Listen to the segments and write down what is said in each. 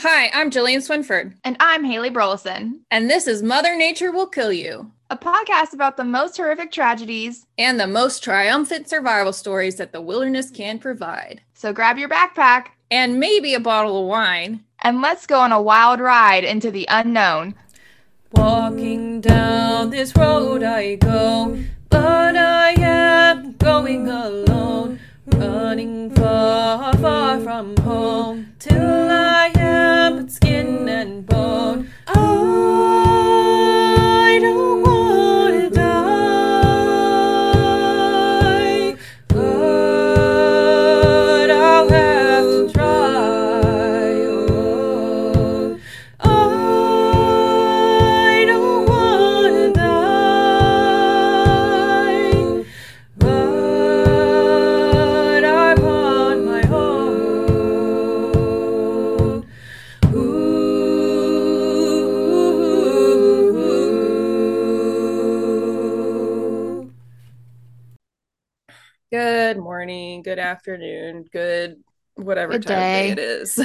Hi, I'm Jillian Swinford, And I'm Haley Burleson, and this is Mother Nature Will Kill You, a podcast about the most horrific tragedies. and the most triumphant survival stories that the wilderness can provide. So grab your backpack And maybe a bottle of wine. and let's go on a wild ride into the unknown. Walking down this road I go, but I am going alone, running far, far from home, till I am but skin and bone. I don't wanna die, but I'll have to try. I don't wanna die, but I'm on my own. Ooh. Good morning, good afternoon, good whatever Good time of day it day. is.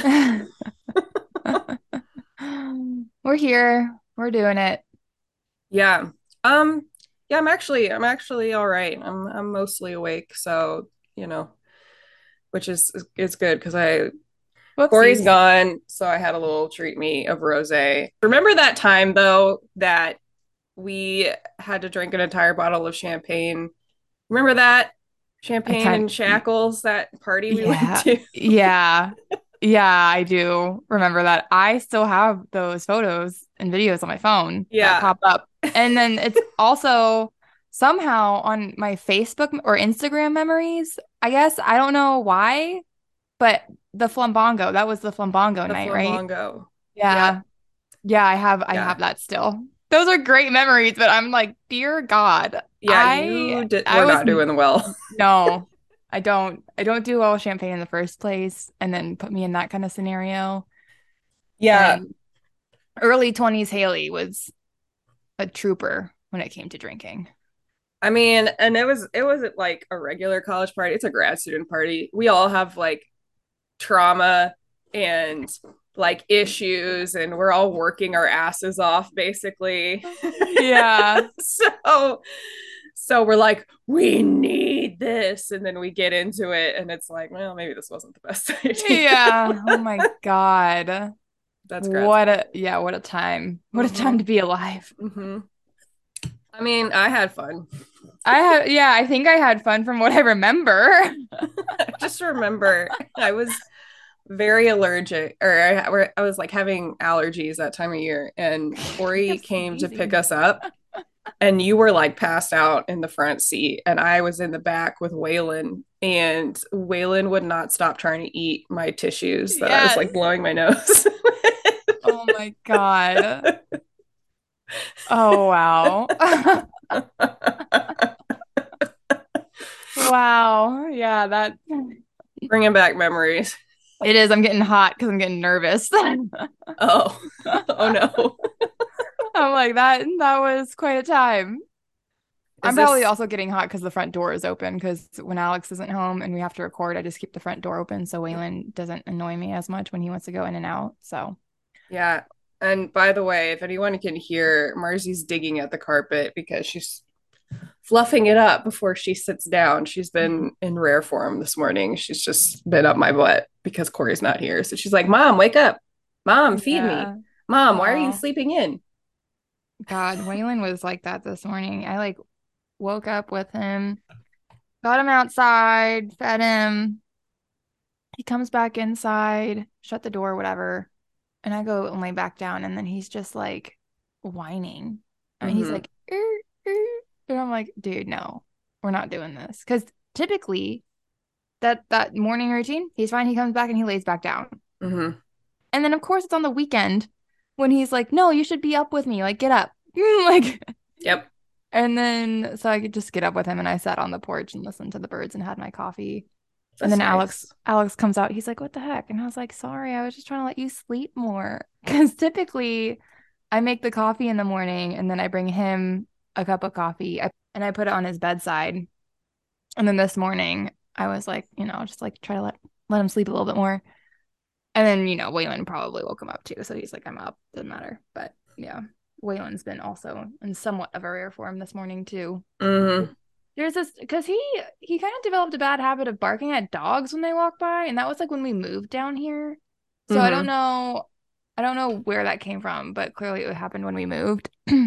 We're here. We're doing it. Yeah. Um, yeah, I'm actually all right. I'm mostly awake, so, you know, which is good because I Corey's Whoopsies. gone, so I had a little treat me of rosé. Remember that time though that we had to drink an entire bottle of champagne? Remember that? I Champagne kind and shackles, that party we went yeah. to? Yeah. Yeah, I do remember that. I still have those photos and videos on my phone that Yeah. pop up. And then it's also somehow on my Facebook or Instagram memories. I guess I don't know why, but the Flambongo, that was the Flambongo The night, right? flamongo. Yep. Yeah. Yeah, I Yeah. have that still. Those are great memories, but I'm like, dear God, Yeah, you did, I were was not doing well. no, I don't do well with champagne in the first place, and then put me in that kind of scenario. Yeah. And early 20s Haley was a trooper when it came to drinking. I mean, and it wasn't like a regular college party. It's a grad student party. We all have like trauma and like issues, and we're all working our asses off basically. Yeah. so so we're like, we need this, and then we get into it and it's like, well, maybe this wasn't the best idea. Yeah. Oh my God. That's grad school. What a time. What a time Mm-hmm. to be alive. Mm-hmm. I mean, I had fun. I think I had fun from what I remember. I just remember I was very allergic, or I was like having allergies that time of year, and I Corey kept came to pick sneezing. us up, and you were like passed out in the front seat, and I was in the back with Waylon, and Waylon would not stop trying to eat my tissues that I was Yes. like blowing my nose. Oh my God. Oh wow. Wow. Yeah, that Bringing back memories. it is. I'm getting hot because I'm getting nervous. I'm Oh, oh no. like that was quite a time. Is I'm probably this, also getting hot because the front door is open because when Alex isn't home and we have to record, I just keep the front door open so Waylon doesn't annoy me as much when he wants to go in and out. So yeah. And by the way, if anyone can hear, Marzy's digging at the carpet because she's fluffing it up before she sits down. She's been in rare form this morning. She's just been up my butt because Corey's not here. So she's like, Mom, wake up. Mom, feed me. yeah. Mom, why are you Oh sleeping in? God, Waylon was like that this morning. I like woke up with him, got him outside, fed him. He comes back inside, shut the door, whatever. And I go and lay back down, and then he's just like whining. I mean, he's Mm-hmm. like, and I'm like, dude, no, we're not doing this. Because typically, that morning routine, he's fine. He comes back and he lays back down. Mm-hmm. And then, of course, it's on the weekend when he's like, no, you should be up with me. Like, get up. Like, Yep. and then so I could just get up with him, and I sat on the porch and listened to the birds and had my coffee. And That's then Alex nice. Alex comes out. He's like, "What the heck?" And I was like, "Sorry, I was just trying to let you sleep more." Because typically, I make the coffee in the morning, and then I bring him a cup of coffee, and I put it on his bedside. And then this morning, I was like, just like try to let him sleep a little bit more. And then, Waylon probably woke him up too. So he's like, I'm up. Doesn't matter. But yeah, Waylon's been also in somewhat of a rare form this morning too. Mm-hmm. There's this because he kind of developed a bad habit of barking at dogs when they walk by, and that was like when we moved down here. So Mm-hmm. I don't know where that came from, but clearly it happened when we moved.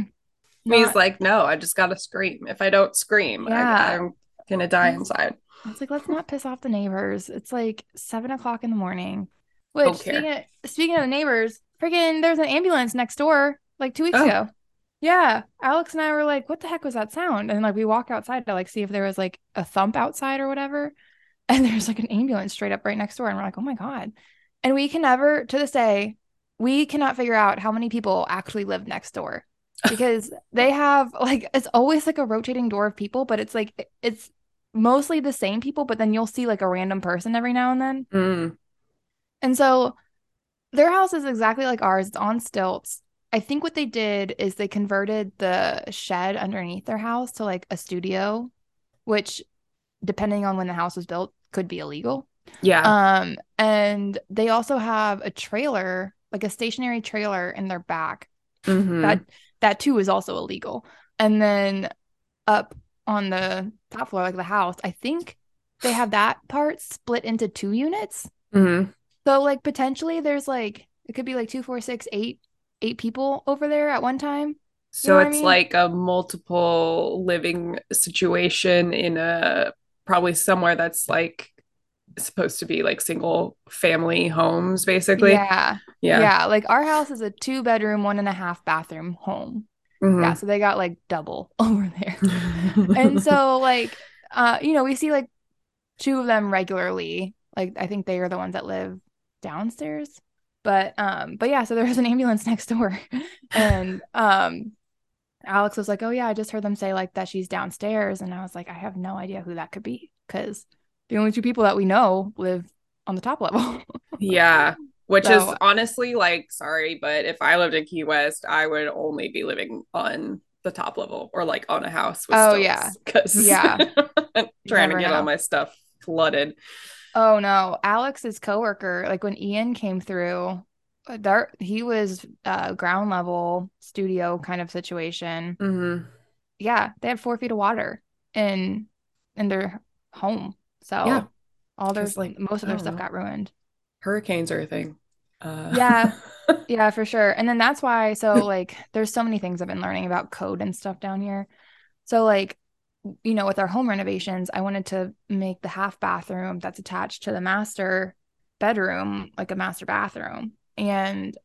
He's Not, like, no, I just gotta scream. If I don't scream, yeah. I'm gonna die inside. I was like, let's not piss off the neighbors. It's like 7 o'clock in the morning. Don't Which care. speaking of the neighbors, freaking there's an ambulance next door like 2 weeks Oh, ago. Yeah. Alex and I were like, what the heck was that sound? And like we walk outside to like see if there was like a thump outside or whatever. And there's like an ambulance straight up right next door. And we're like, oh my God. And we can never, to this day, we cannot figure out how many people actually live next door because they have like, it's always like a rotating door of people, but it's mostly the same people, but then you'll see like a random person every now and then. mm, And so their house is exactly like ours. It's on stilts. I think what they did is they converted the shed underneath their house to like a studio, which depending on when the house was built could be illegal. yeah. And they also have a trailer, like a stationary trailer in their back. That Mm-hmm. that too is also illegal. And then up on the top floor, like the house, I think they have that part split into 2 units. Mm-hmm. So like potentially there's like it could be like two, four, six, eight people over there at one time. You know So what I it's mean? like a multiple living situation in a probably somewhere that's like supposed to be like single family homes, basically. Yeah. Yeah. Yeah. Like our house is a 2 bedroom, 1.5 bathroom home. Yeah. Mm-hmm. So they got like double over there. And so like we see like two of them regularly. Like I think they are the ones that live downstairs. But yeah, so there was an ambulance next door. And Alex was like, "Oh yeah, I just heard them say like that she's downstairs." And I was like, "I have no idea who that could be because the only two people that we know live on the top level." Yeah. Which is So, honestly like, sorry, but if I lived in Key West, I would only be living on the top level or like on a house with oh yeah. stilts because Yeah, I'm you trying to never get all know. my stuff flooded. Oh no, Alex's coworker, like when Ian came through, there he was ground level studio kind of situation. Mm-hmm. Yeah, they had 4 feet of water in in their home. Yeah. So all their Because like, most of I their don't stuff know, got ruined. hurricanes are a thing. Uh Yeah. Yeah, for sure. And then that's why, so like there's so many things I've been learning about code and stuff down here. So like, with our home renovations, I wanted to make the half bathroom that's attached to the master bedroom like a master bathroom. And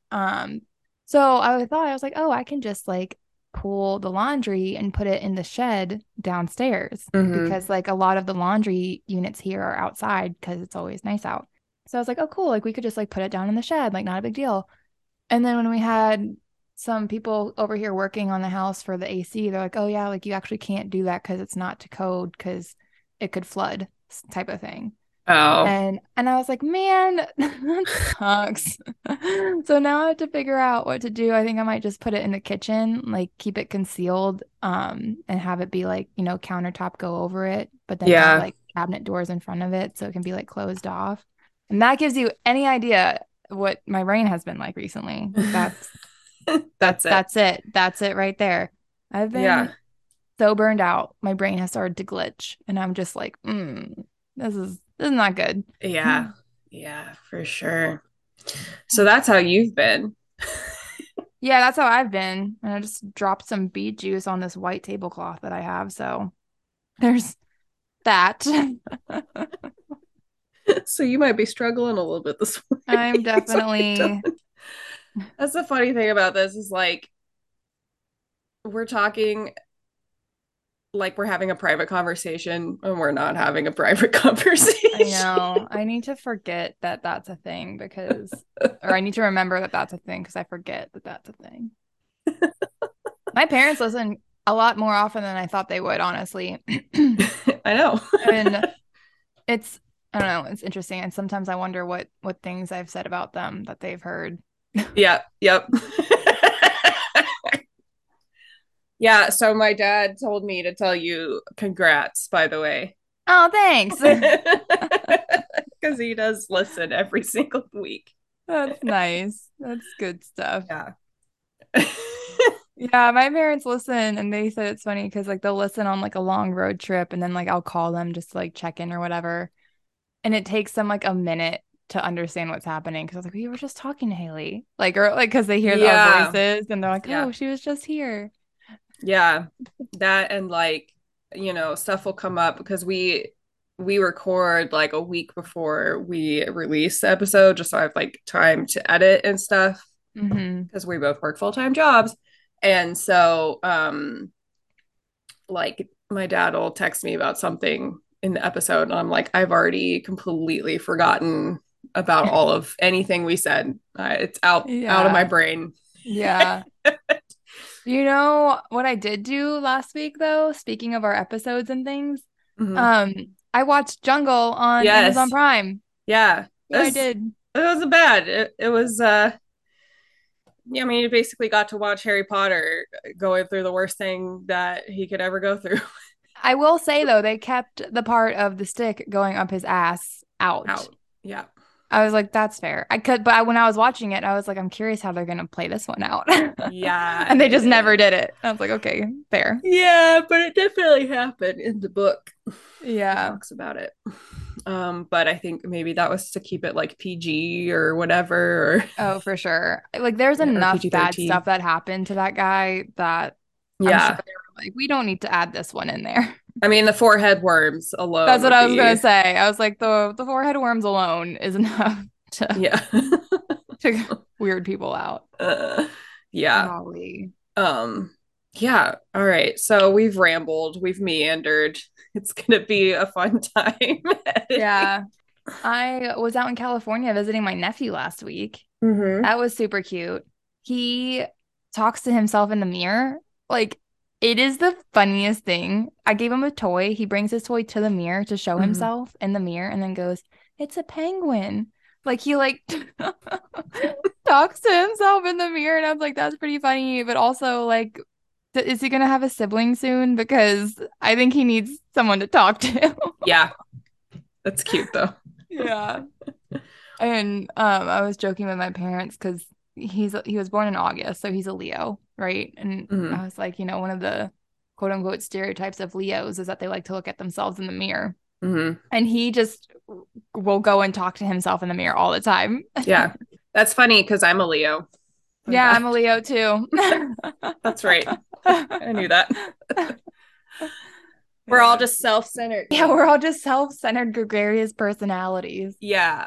so I thought I was like, oh, I can just like pull the laundry and put it in the shed downstairs mm-hmm. because like a lot of the laundry units here are outside because it's always nice out. So I was like, oh, cool. Like we could just like put it down in the shed, like not a big deal. And then when we had some people over here working on the house for the AC, they're like, "Oh yeah, like you actually can't do that because it's not to code because it could flood type of thing." Oh, And I was like, "Man, that sucks." So now I have to figure out what to do. I think I might just put it in the kitchen, like keep it concealed, and have it be like, countertop go over it, but then have yeah. like cabinet doors in front of it so it can be like closed off. And that gives you any idea what my brain has been like recently. Like that's That's it. that's it. That's it right there. I've Yeah. been so burned out. My brain has started to glitch and I'm just like, this is not good. Yeah. Yeah, for sure. So that's how you've been. Yeah, that's how I've been. And I just dropped some beet juice on this white tablecloth that I have. So there's that. So you might be struggling a little bit this I'm morning. So you're definitely, done. That's the funny thing about this is like we're talking like we're having a private conversation and we're not having a private I conversation. know. I need to forget that that's a thing or I need to remember that that's a thing because I forget that that's a thing. My parents listen a lot more often than I thought they would, honestly. I know. And it's I don't know, it's interesting. And sometimes I wonder what things I've said about them that they've heard. Yeah, yep. Yeah, so my dad told me to tell you congrats, by the way. Oh, thanks. Because he does listen every single week. That's nice. That's good stuff. Yeah. Yeah, my parents listen and they said it's funny because like they'll listen on like a long road trip and then like I'll call them just to like check in or whatever. And it takes them like a minute to understand what's happening because I was like, we were just talking to Haley. Like or like because they hear our Yeah. voices and they're like, Yeah. oh, she was just here. Yeah. That and like, stuff will come up because we record like a week before we release the episode just so I have like time to edit and stuff Mm-hmm. because we both work full-time jobs. And so like my dad will text me about something in the episode and I'm like, I've already completely forgotten about all of anything we said. It's out of my Yeah. brain. Yeah. You know what I did do last week though, speaking of our episodes and things? Mhm. I watched Jungle on Amazon Yes. Prime. Yeah. Yeah, I did. It wasn't bad. It was yeah, I mean, you basically got to watch Harry Potter going through the worst thing that he could ever go through. I will say though, they kept the part of the stick going up his ass out. Out. Yeah. I was like, that's fair. I could, but when I was watching it, I was like, I'm curious how they're gonna play this one out. Yeah. And they just never did it. I was like, okay, fair. Yeah, but it definitely happened in the book. He Yeah. talks about it. But I think maybe that was to keep it like PG or whatever, or Oh, for sure. Like, there's yeah, or enough PG bad stuff 13. that happened to that guy that I'm sure Yeah. they were like, we don't need to add this one in there. I mean, the forehead worms That's alone what would I was gonna be, say. I was like, the forehead worms alone is enough to yeah. to weird people out. uh, yeah. Golly. Um, yeah. All right. So we've rambled, we've meandered. It's gonna be a fun time editing. Yeah. I was out in California visiting my nephew last week. Mm-hmm. That was super cute. He talks to himself in the mirror. Like, it is the funniest thing. I gave him a toy. He brings his toy to the mirror to show Mm-hmm. himself in the mirror and then goes, "It's a penguin." Like he like talks to himself in the mirror and I was like, that's pretty funny, but also like is he gonna have a sibling soon? Because I think he needs someone to talk to. Yeah, that's cute though. Yeah. And I was joking with my parents because he was born in August, so he's a Leo, right? And Mm-hmm. I was like, one of the quote unquote stereotypes of Leos is that they like to look at themselves in the mirror. Mm-hmm. And he just will go and talk to himself in the mirror all the time. Yeah, that's funny because I'm a Leo. Fun Yeah, I'm a fact. Leo too. That's right. I knew that. We're all Yeah. just self-centered Yeah, now. we're all just self-centered, gregarious personalities. Yeah.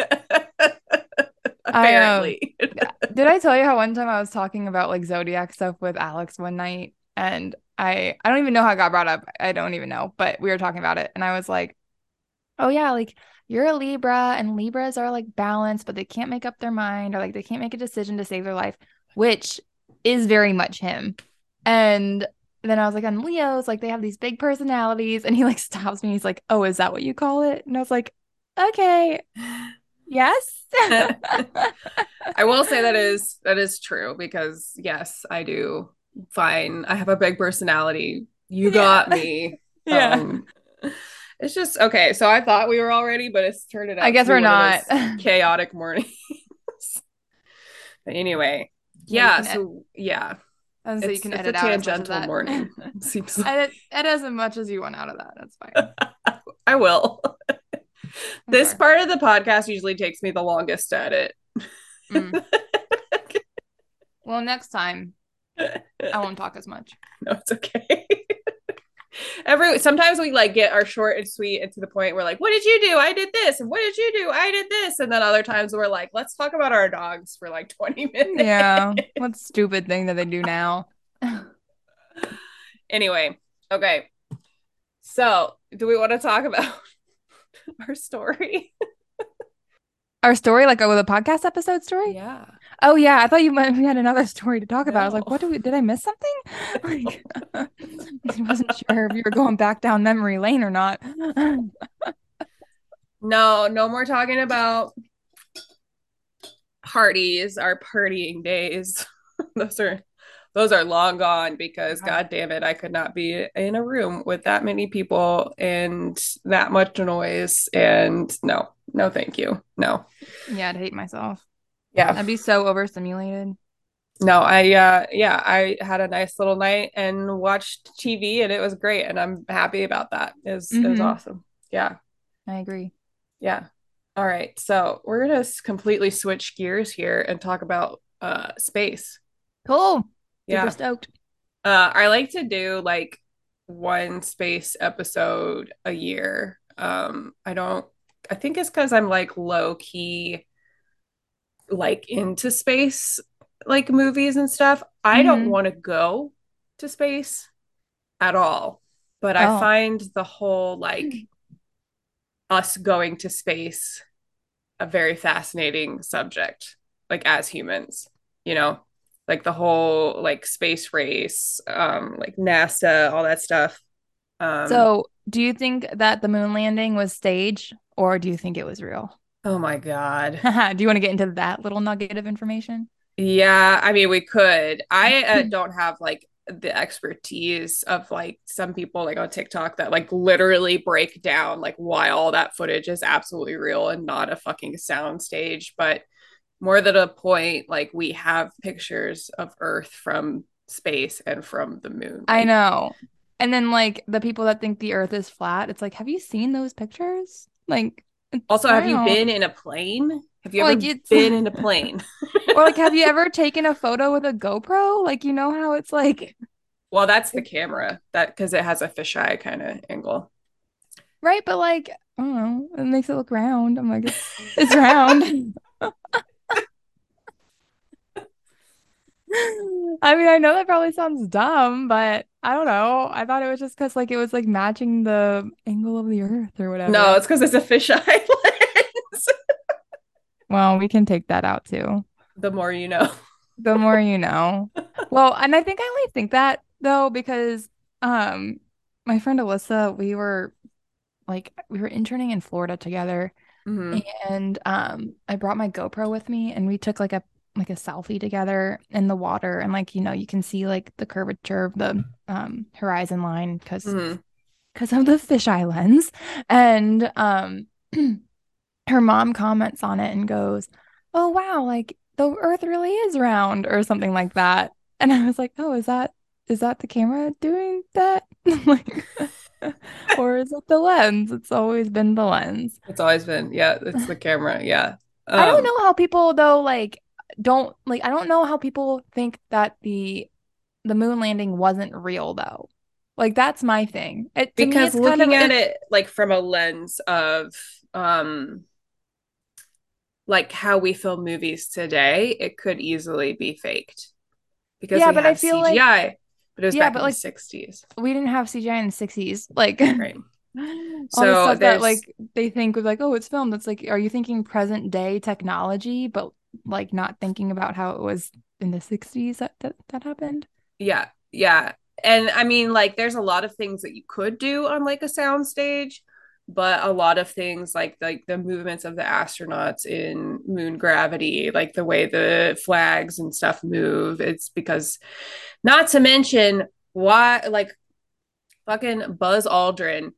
I Apparently. did I tell you how one time I was talking about like zodiac stuff with Alex one night and I don't even know how it got brought up. I don't even know, but we were talking about it and I was like, "Oh yeah, like you're a Libra and Libras are like balanced, but they can't make up their mind or like they can't make a decision to save their life," which is very much him. And then I was like, "On Leos, like they have these big personalities." And he like stops me. He's like, "Oh, is that what you call it?" And I was like, "Okay, yes." I will say that is true because yes, I do fine. I have a big personality. You got Yeah. me. Yeah. Um it's just okay. So I thought we were all ready, but it's turned it I out to guess be we're one of not. those chaotic mornings. But anyway, Yeah, you yeah, can so yeah, so you can it's a edit out as much as tangential that. morning. It seems like Edit as much as you want out of that. That's fine. I will. That's This fair. part of the podcast usually takes me the longest to edit. Mm. Well, next time I won't talk as much. No, it's okay. Every sometimes we like get our short and sweet and to the point we're like, what did you do? I did this. And what did you do? I did this. And then other times we're like, let's talk about our dogs for like 20 minutes. Yeah. What stupid thing that they do now? Anyway, okay. So do we want to talk about our story? Our story, like with a podcast episode story? Yeah. Oh yeah, I thought we had another story to talk about. I was No. like, did I miss something? Like, I wasn't sure if you were going back down memory lane or not. No, no more talking about parties, our partying days. those are those are long gone because Yeah. god damn it, I could not be in a room with that many people and that much noise and no, no thank you. No. Yeah, I'd hate myself. Yeah. I'd be so overstimulated. No, yeah, I had a nice little night and watched TV and it was great and I'm happy about that. It was Mm-hmm. awesome. Yeah. I agree. Yeah. All right. So we're gonna completely switch gears here and talk about space. Cool. Super Yeah. stoked. I like to do like one space episode a year. I think it's because I'm like low key like into space like movies and stuff. I don't Mm-hmm. want to go to space at all, but I Oh. find the whole like us going to space a very fascinating subject, like as humans, you know, like the whole like space race, like NASA, all that stuff. Um, So, do you think that the moon landing was staged or do you think it was real? oh my God. Do you want to get into that little nugget of information? Yeah, I mean, we could. I don't have like the expertise of like some people like on TikTok that like literally break down like why all that footage is absolutely real and not a fucking sound stage. But more than a point, like we have pictures of Earth from space and from the moon. I Like, know. And then like the people that think the earth is flat, it's like, have you seen those pictures? Like it's also, have you been round. in a plane? Have you Or like ever it's been in a plane? or like have you ever taken a photo with a GoPro? Like you know how it's like Well, that's the camera that because it has a fisheye kind of angle. right, but like I don't know, it makes it look round. I'm like it's round. I mean, I know that probably sounds dumb, but I don't know. I thought it was just because like it was like matching the angle of the earth or No, whatever. it's because it's a fisheye lens. Well, we can take that out too. The more you know. The more you know. Well, and I think I only think that though because um my friend Alyssa, we were interning in Florida together Hmm. and I brought my GoPro with me and we took like a selfie together in the water and like you can see like the curvature of the horizon line Hmm. because of the fisheye lens and her mom comments on it and goes, "Oh wow, like the earth really is round," or something like that. And I was like, "Oh, is that the camera doing that?" Like, or is it the lens? It's always been the lens. It's always been, yeah, it's the camera. Yeah. I don't Um, know how people though like don't like I don't know how people think that the moon landing wasn't real though. Like that's my thing. It to me because it's kind of looking at it's it like from a lens of um like how we film movies today, it could easily be faked because yeah, we but I have feel like CGI, but it was yeah, back but in the like 60s, we didn't have CGI in the 60s. Like right? all the So stuff that there's like they think was like, oh, it's filmed. It's like, are you thinking present day technology, but like not thinking about how it was in the 60s that happened? yeah, yeah. And I mean, like, there's a lot of things that you could do on like a sound stage, but a lot of things like the movements of the astronauts in moon gravity, like the way the flags and stuff move, it's because not to mention why like fucking Buzz Aldrin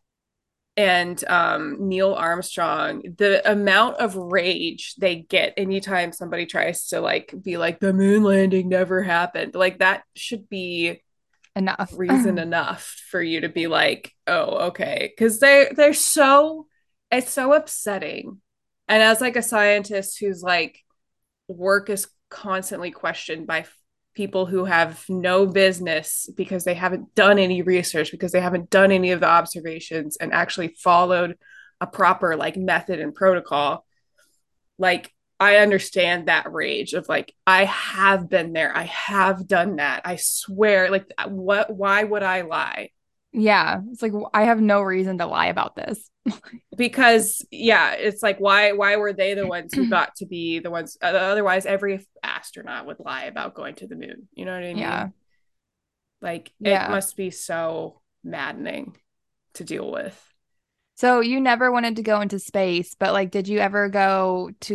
and Neil Armstrong, the amount of rage they get anytime somebody tries to like be like the moon landing never happened, like that should be Enough. reason enough for you to be like, oh, okay, because they're so it's so upsetting. And as like a scientist who's like work is constantly questioned by people who have no business because they haven't done any research, because they haven't done any of the observations and actually followed a proper like method and protocol. Like I understand that rage of like I have been there, I have done that, I swear, like what, why would I lie? Yeah, it's like I have no reason to lie about this. Because yeah, it's like why were they the ones who got to be the ones, otherwise every astronaut would lie about going to the moon, you know what I Yeah. mean? Like it Yeah. must be so maddening to deal with. So you never wanted to go into space, but like did you ever go to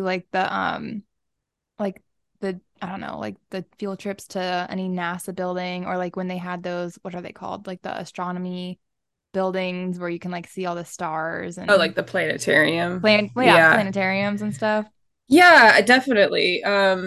like the I don't know, like the field trips to any NASA building or like when they had those, what are they called? Like the astronomy buildings where you can like see all the stars Oh, and like the planetarium. yeah, Yeah. planetariums and stuff. Yeah, definitely.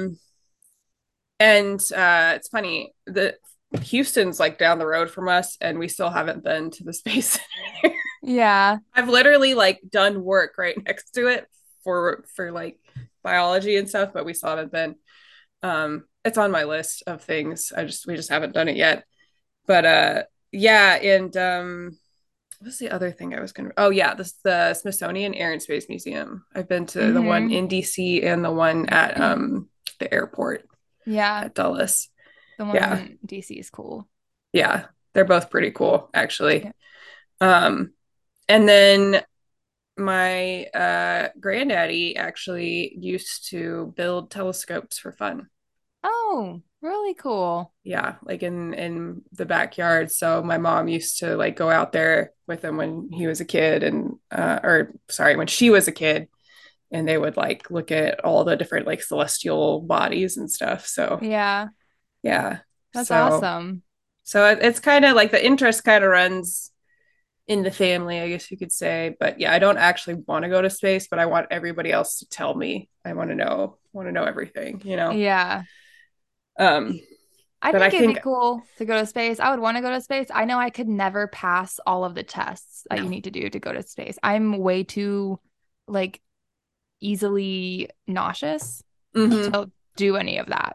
And it's funny that Houston's like down the road from us, and we still haven't been to the space center. Yeah. I've literally like done work right next to it for like biology and stuff, but we still haven't been. It's on my list of things. We just haven't done it yet. But yeah, and what's the other thing I was gonna, oh yeah, this the Smithsonian Air and Space Museum. I've been to the one Mm-hmm. in DC and the one at the airport Yeah. at Dulles. The one Yeah. in DC is cool. Yeah. They're both pretty cool, actually. Yeah. Um, and then my granddaddy actually used to build telescopes for fun. Oh, really cool. Yeah, like in the backyard. So my mom used to like go out there with him when he was a kid and or sorry, when she was a kid, and they would like look at all the different like celestial bodies and stuff. So Yeah, yeah. that's So awesome. it's kind of like the interest kind of runs in the family, I guess you could say. But yeah, I don't actually want to go to space, but I want everybody else to tell me. I want to know everything, you know. Yeah. Um, I but I think it'd be think cool to go to space. I would want to go to space. I know I could never pass all of the tests that you no. need to do to go to space. I'm way too like easily nauseous Mm-hmm. to do any of that.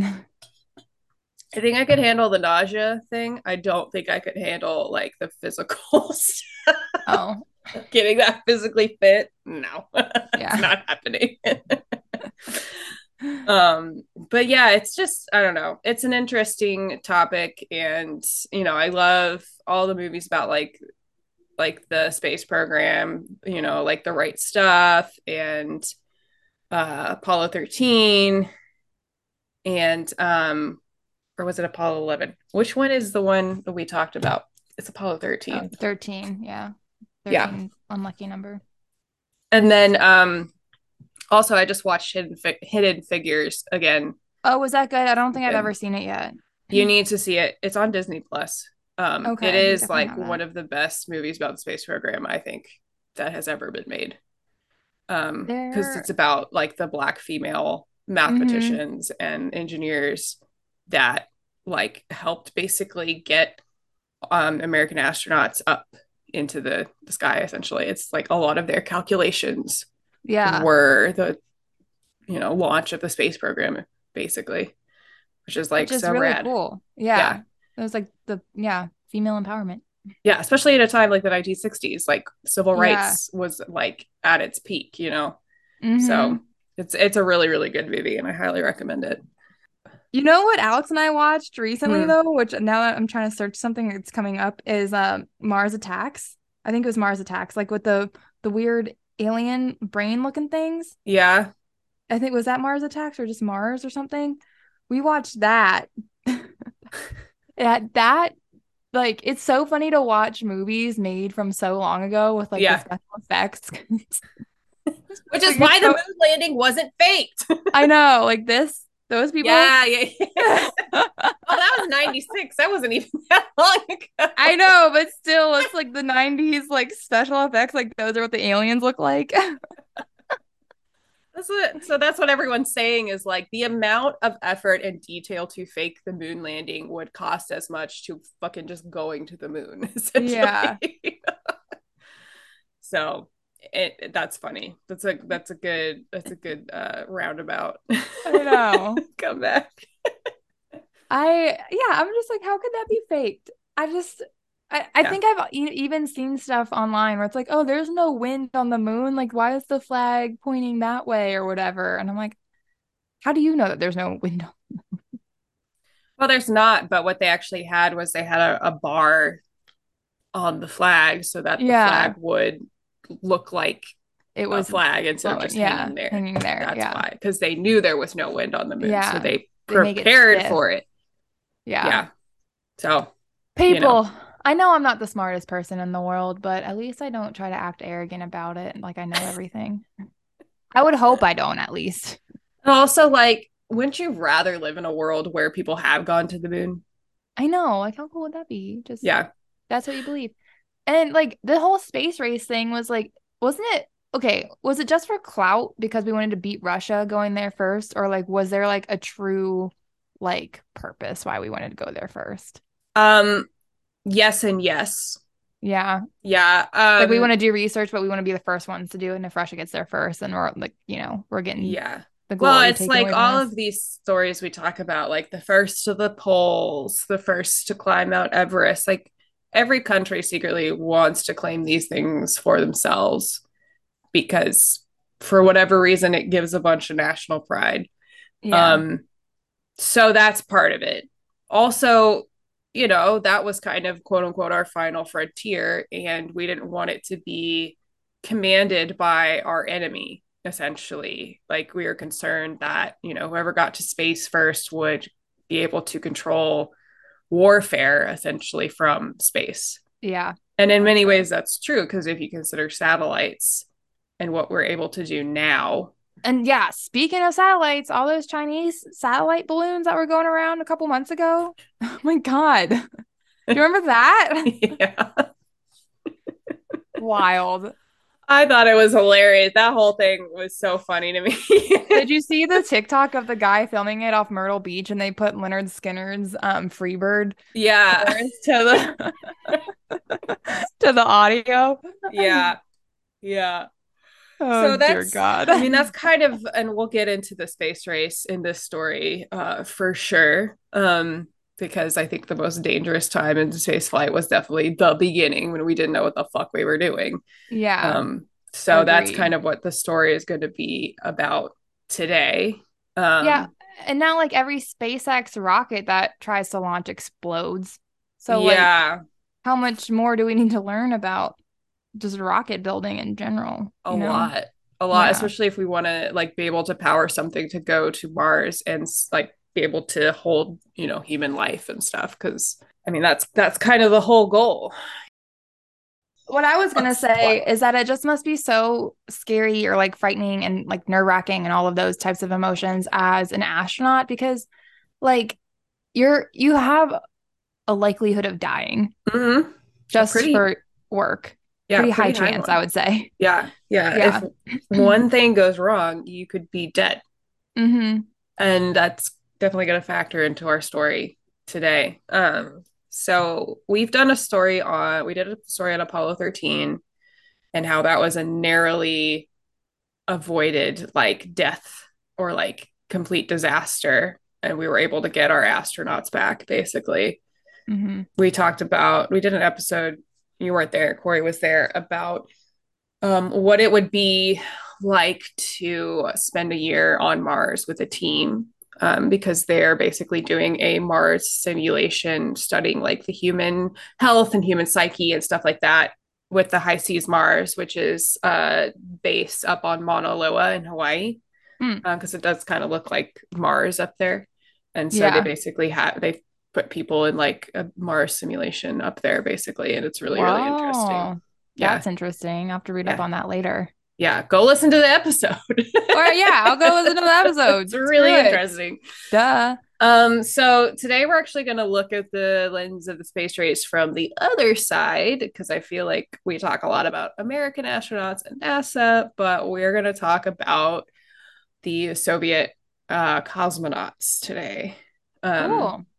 I think I could handle the nausea thing. I don't think I could handle like the physical stuff. Oh, Getting that physically fit. No, it's yeah. not happening. But yeah, it's just I don't know. It's an interesting topic, and you know, I love all the movies about like the space program, you know, like the right stuff and Apollo 13 and or was it Apollo 11? Which one is the one that we talked about? It's Apollo 13. 13. Yeah. Yeah. 13 unlucky number. And then also I just watched Hidden Figures again. Oh, was that good? I don't think I've Good. ever seen it yet. You need to see it. It's on Disney Plus. It Okay, we is definitely like have one that. of the best movies about the space program I think that has ever been made. Because it's There. about like the black female Mm-hmm. mathematicians and engineers that like helped basically get American astronauts up into the sky. Essentially, it's like a lot of their calculations Yeah, were the launch of the space program, basically, which is which like is so really rad. cool. Yeah, Yeah. It was like female empowerment. yeah, especially at a time like the 1960s, like civil Yeah. rights was like at its peak, you know. So Mm-hmm. it's a really really good movie, and I highly recommend it. You know what Alex and I watched recently Mm. though, which now that I'm trying to search something that's coming up is Mars Attacks. I think it was Mars Attacks, like with the weird alien brain looking things. Yeah, I think was that Mars Attacks or just Mars or something. We watched that. That like it's so funny to watch movies made from so long ago with like the yeah. special effects. Which Like is it's why the so moon landing wasn't faked. I know, like those people. Yeah, yeah, yeah. Oh, that was 96. That wasn't even that long I ago. know, but still, it's like the 90s, like special effects, like those are what the aliens look like. That's what everyone's saying is like the amount of effort and detail to fake the moon landing would cost as much to fucking just going to the moon, Yeah, essentially. So that's funny. That's a good roundabout I know. comeback. I'm just like, how could that be faked? I Yeah. think I've even seen stuff online where it's like, oh, there's no wind on the moon. Like, why is the flag pointing that way or whatever? And I'm like, how do you know that there's no wind? Well, there's not, but what they actually had was they had a bar on the flag so that the flag Yeah, would look like it a was flag instead of flowing. just Yeah, hanging there. hanging there. That's Yeah, why, because they knew there was no wind on the moon, so yeah. they They make it prepared stiff. for it. Yeah. Yeah. So, you know, People, I know I'm not the smartest person in the world, but at least I don't try to act arrogant about it. Like I know everything. I would hope I don't, at least. also like, wouldn't you rather live in a world where people have gone to the moon? I know. Like, how cool would that be? Just Yeah. that's what you believe. And like the whole space race thing was like, wasn't it? okay, was it just for clout because we wanted to beat Russia going there first, or like was there like a true like purpose why we wanted to go there first? Um, yes and yes. Yeah. Yeah. Like we want to do research, but we want to be the first ones to do it. And if Russia gets there first, then we're like, we're getting Yeah. the Well, glory it's taken like away from all us. of these stories we talk about, like the first to the poles, the first to climb Mount Everest, like every country secretly wants to claim these things for themselves because for whatever reason it gives a bunch of national pride. Yeah. Um, so that's part of it. Also, that was kind of quote unquote our final frontier, and we didn't want it to be commanded by our enemy, essentially. Like, we were concerned that, whoever got to space first would be able to control warfare essentially from space. Yeah. And in That's many fair. ways, that's true because if you consider satellites and what we're able to do now, And yeah, speaking of satellites, all those Chinese satellite balloons that were going around a couple months ago. Oh my God. Do you remember that? yeah. Wild. I thought it was hilarious. That whole thing was so funny to me. Did you see the TikTok of the guy filming it off Myrtle Beach and they put Leonard Skinner's Freebird yeah. chorus to the to the audio? Yeah. Yeah. Oh So dear that's, God. I mean, that's kind of, and we'll get into the space race in this story for sure. Because I think the most dangerous time in space flight was definitely the beginning when we didn't know what the fuck we were doing. Yeah, So that's agreed. kind of what the story is going to be about today. Yeah, Um, and now like every SpaceX rocket that tries to launch explodes. So like yeah, how much more do we need to learn about just rocket building in general, a lot, a lot, Yeah. especially if we want to like be able to power something to go to Mars and like be able to hold, human life and stuff. Because I mean, that's kind of the whole goal. What I was gonna What's say what? is that it just must be so scary or like frightening and like nerve-wracking and all of those types of emotions as an astronaut because like you have a likelihood of dying Mm-hmm. A just pretty, for work. yeah, Pretty high pretty high chance, I one. would say. Yeah, yeah. If Yeah. one thing goes wrong, you could be dead, hmm and that's definitely going to factor into our story today. So we did a story on Apollo 13 and how that was a narrowly avoided like death or like complete disaster. And we were able to get our astronauts back, basically. hmm We did an episode, you weren't there, Corey was there, about what it would be like to spend a year on Mars with a team. Because they're basically doing a Mars simulation studying like the human health and human psyche and stuff like that with the High Seas Mars, which is a base up on Mauna Loa in Hawaii, Mm. because it does kind of look like Mars up there. And so Yeah. they put people in like a Mars simulation up there basically, and it's really, really interesting. Wow. Yeah. That's interesting. I'll have to read up Yeah. on that later. Yeah. Go listen to the episode. Or yeah, I'll go listen to the It's episode. Screw really it. interesting. Duh. So today we're actually going to look at the lens of the space race from the other side because I feel like we talk a lot about American astronauts and NASA, but we're going to talk about the Soviet cosmonauts today. Um, Cool.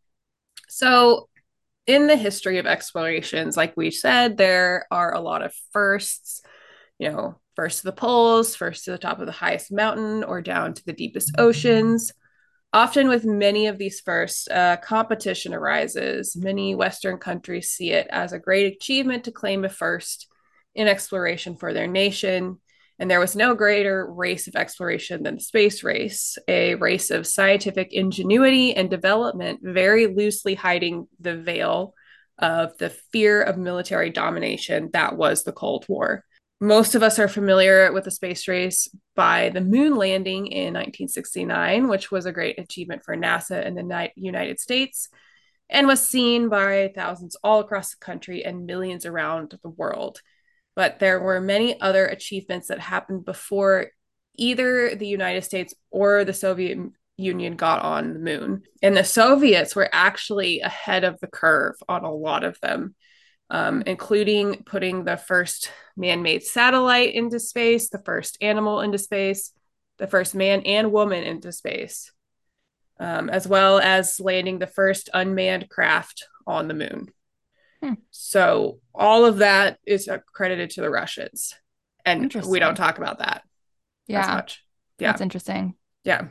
so in the history of explorations, like we said, there are a lot of firsts, first to the poles, first to the top of the highest mountain, or down to the deepest oceans. Often, with many of these firsts, competition arises. Many Western countries see it as a great achievement to claim a first in exploration for their nation. And there was no greater race of exploration than the space race, a race of scientific ingenuity and development, very loosely hiding the veil of the fear of military domination that was the Cold War. Most of us are familiar with the space race by the moon landing in 1969, which was a great achievement for NASA in the United States and was seen by thousands all across the country and millions around the world. But there were many other achievements that happened before either the United States or the Soviet Union got on the moon. And the Soviets were actually ahead of the curve on a lot of them. including putting the first man-made satellite into space, the first animal into space, the first man and woman into space, as well as landing the first unmanned craft on the moon. Hmm. So all of that is credited to the Russians. And we don't Interesting. talk about that as Yeah, much. Yeah. that's interesting. Yeah.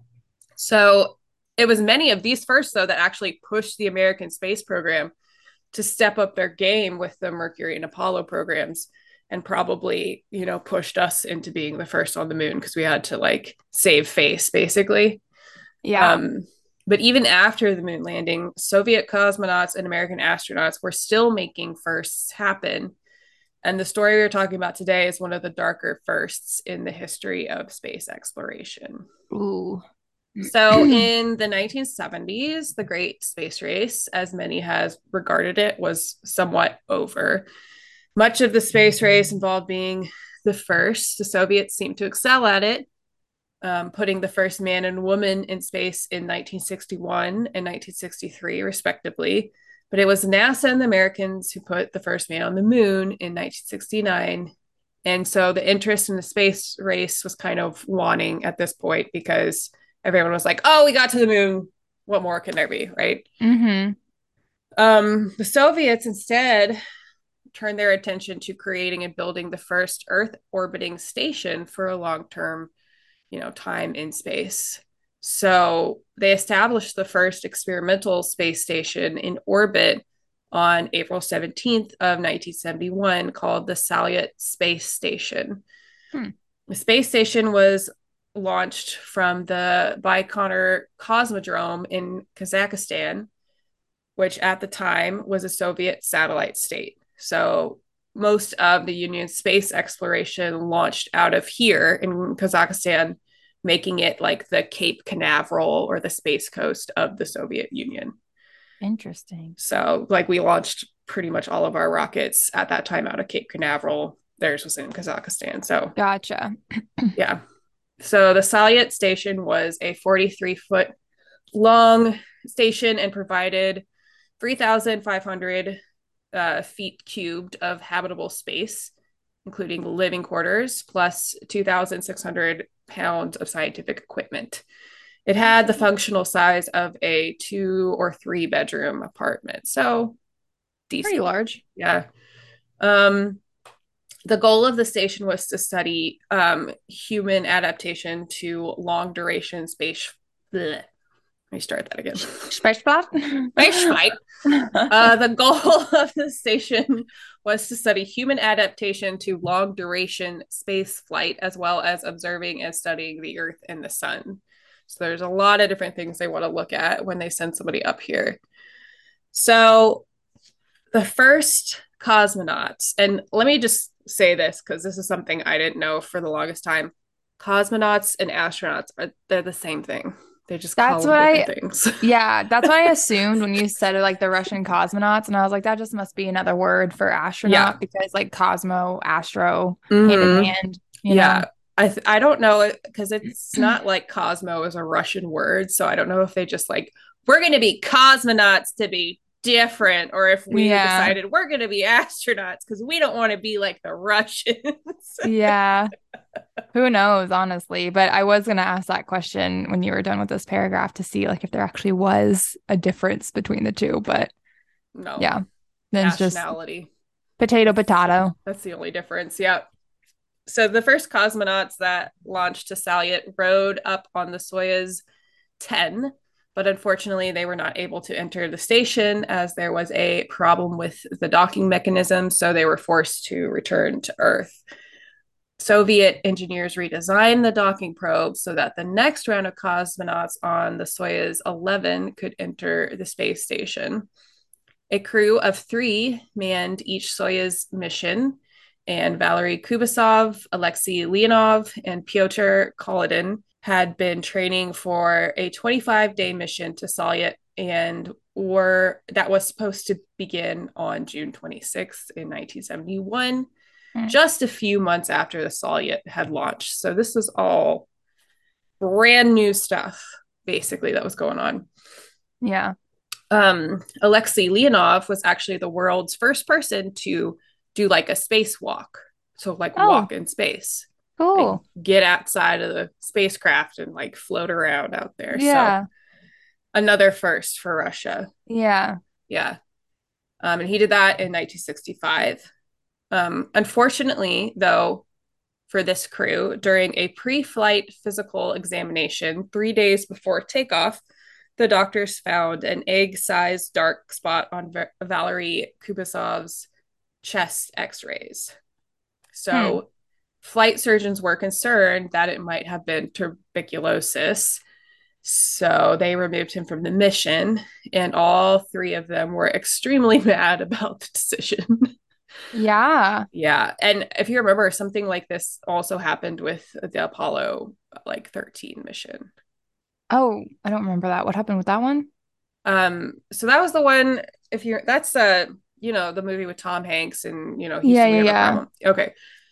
So it was many of these first, though, that actually pushed the American space program to step up their game with the Mercury and Apollo programs, and probably, pushed us into being the first on the moon because we had to like save face basically. Yeah. Um, but even after the moon landing, Soviet cosmonauts and American astronauts were still making firsts happen. And the story we are talking about today is one of the darker firsts in the history of space exploration. Ooh. So in the 1970s, the Great Space Race, as many has regarded it, was somewhat over. Much of the space race involved being the first. The Soviets seemed to excel at it, putting the first man and woman in space in 1961 and 1963, respectively. But it was NASA and the Americans who put the first man on the moon in 1969. And so the interest in the space race was kind of waning at this point because everyone was like, oh, we got to the moon. What more can there be? Right. Mm-hmm. The Soviets instead turned their attention to creating and building the first Earth orbiting station for a long term, time in space. So they established the first experimental space station in orbit on April 17th of 1971 called the Salyut Space Station. Hmm. The space station was launched from the Baikonur Cosmodrome in Kazakhstan, which at the time was a Soviet satellite state. So most of the Union's space exploration launched out of here in Kazakhstan, making it like the Cape Canaveral or the Space Coast of the Soviet Union. Interesting. So, like, we launched pretty much all of our rockets at that time out of Cape Canaveral. Theirs was in Kazakhstan. So, Gotcha. yeah. So, the Salyut station was a 43-foot long station and provided 3,500 feet cubed of habitable space, including living quarters, plus 2,600 pounds of scientific equipment. It had the functional size of a 2 or 3 bedroom apartment. So Pretty decent. large. Yeah. Um, the goal of the station was to study human adaptation to long duration space. Bleh. Let me start that again. Space flight. Space flight. The goal of the station was to study human adaptation to long duration space flight, as well as observing and studying the Earth and the sun. So there's a lot of different things they want to look at when they send somebody up here. So the first cosmonauts, and let me just say this because this is something I didn't know for the longest time. Cosmonauts and astronauts they're the same thing. They just call That's them what different I, things. yeah, that's what I assumed when you said like the Russian cosmonauts. And I was like, that just must be another word for Yeah. astronaut because like Cosmo, Astro, hand in Mm-hmm. hand, you know? Yeah. I don't know because it's not like Cosmo is a Russian word, so I don't know if they just like we're going to be cosmonauts to be different, or if we Yeah. decided we're going to be astronauts because we don't want to be like the Russians. Yeah. Who knows, honestly. But I was going to ask that question when you were done with this paragraph to see like if there actually was a difference between the two. But No, yeah, then it's just nationality. potato, potato. That's the only difference. Yeah. So the first cosmonauts that launched to Salyut rode up on the Soyuz 10, but unfortunately they were not able to enter the station as there was a problem with the docking mechanism, so they were forced to return to Earth. Soviet engineers redesigned the docking probe so that the next round of cosmonauts on the Soyuz 11 could enter the space station. A crew of 3 manned each Soyuz mission, and Valery Kubasov, Alexei Leonov, and Pyotr Kolodin had been training for a 25-day mission to Salyut and that was supposed to begin on June 26th in 1971, Hmm. just a few months after the Salyut had launched. So this was all brand new stuff, basically, that was going on. Yeah. Alexei Leonov was actually the world's first person to do like a spacewalk. So like Oh, walk in space, like cool. get outside of the spacecraft and like float around out there. So Yeah. another first for Russia. Yeah. Yeah. And he did that in 1965. Unfortunately, though, for this crew, during a pre flight physical examination 3 days before takeoff, the doctors found an egg sized dark spot on Valery Kubasov's chest x rays. Hmm. So, flight surgeons were concerned that it might have been tuberculosis. So, they removed him from the mission, and all three of them were extremely mad about the decision. Yeah. Yeah. And if you remember, something like this also happened with the Apollo like 13 mission. Oh, I don't remember that. What happened with that one? So that was the one, if you're that's the movie with Tom Hanks and Yeah, Houston, we yeah, have a yeah. problem. Okay.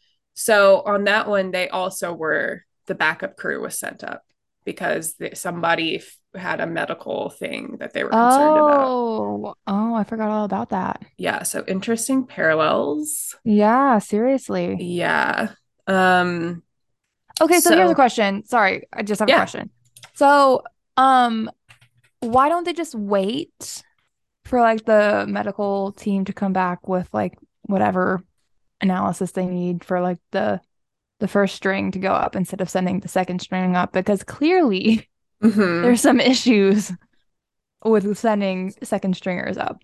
So on that one, they also were the backup crew was sent up because somebody had a medical thing that they were concerned about. Oh, I forgot all about that. Yeah, so interesting parallels. Yeah, seriously. Yeah. Um, Okay, so here's a so question. Sorry, I just have a yeah. question. So, um, why don't they just wait for like the medical team to come back with like whatever analysis they need for like the first string to go up instead of sending the second string up? Because clearly Hmm. there's some issues with sending second stringers up.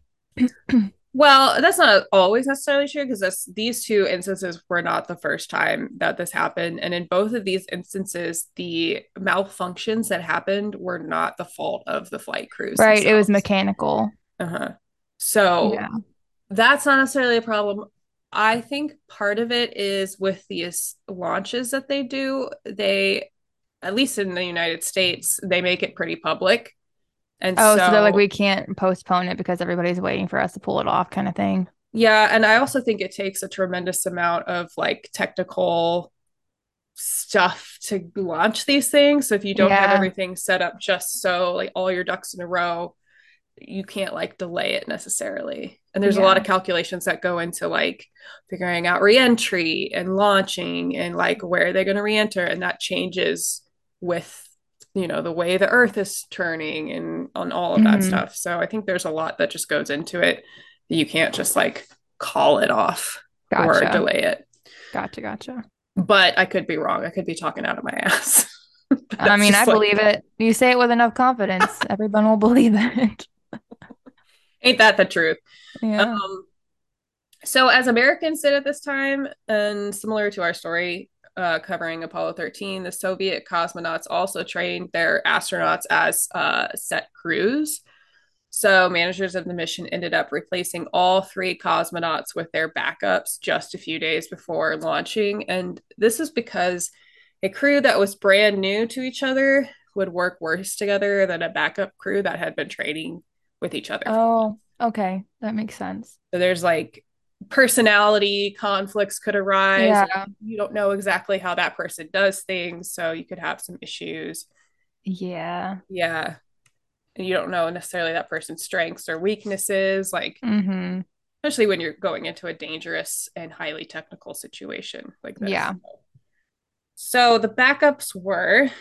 Well, that's not always necessarily true because these two instances were not the first time that this happened. And in both of these instances, the malfunctions that happened were not the fault of the flight crews Right, it was themselves. mechanical. Uh-huh. So Yeah. that's not necessarily a problem. I think part of it is with these launches that they do, at least in the United States, they make it pretty public. And Oh, so they're like, so we can't postpone it because everybody's waiting for us to pull it off, kind of thing. yeah, and I also think it takes a tremendous amount of like technical stuff to launch these things. So if you don't have Yeah. everything set up just so like all your ducks in a row, you can't like delay it necessarily. And there's a lot Yeah. of calculations that go into like figuring out reentry and launching and like where are they going to reenter, and that changes with the way the earth is turning and on all of that Hmm. stuff. So I think there's a lot that just goes into it that you can't just like call it off or Gotcha. delay it. Gotcha. Gotcha. But I could be wrong. I could be talking out of my ass. I That's mean, I just like, believe it. You say it with enough confidence, everyone will believe it. ain't that the truth? Yeah. Um, so as Americans did at this time, and similar to our story covering Apollo 13, the Soviet cosmonauts also trained their astronauts as set crews. So managers of the mission ended up replacing all three cosmonauts with their backups just a few days before launching. And this is because a crew that was brand new to each other would work worse together than a backup crew that had been training with each other. Oh, okay. That makes sense. So there's like personality conflicts could arise, and Yeah. you don't know exactly how that person does things. So you could have some issues. Yeah. Yeah. And you don't know necessarily that person's strengths or weaknesses, like Mm-hmm. especially when you're going into a dangerous and highly technical situation like this. Yeah. So the backups were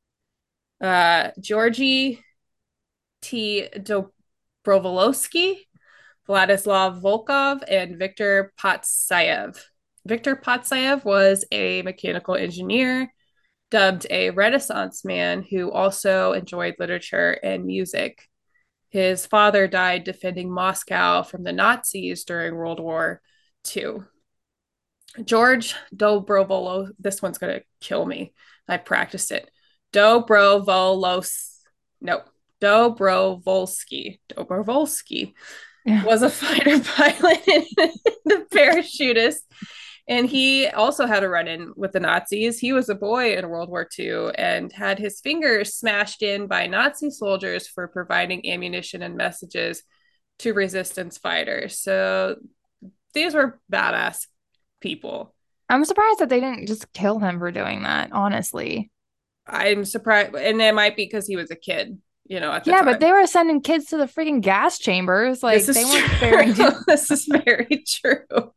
Georgy T. Dobrovolsky, Vladislav Volkov, and Viktor Patsayev. Viktor Patsayev was a mechanical engineer, dubbed a Renaissance man who also enjoyed literature and music. His father died defending Moscow from the Nazis during World War II. George Dobrovolos, this one's going to kill me. I practiced it. Dobrovolos, no, Dobrovolsky Yeah. was a fighter pilot and the parachutist, and he also had a run in with the Nazis. He was a boy in World War II and had his fingers smashed in by Nazi soldiers for providing ammunition and messages to resistance fighters. So these were badass people. I'm surprised that they didn't just kill him for doing that, honestly. I'm surprised, and it might be because he was a kid. at the Yeah, but time. they were sending kids to the freaking gas chambers. This Like they is weren't true. sparing. This is very true.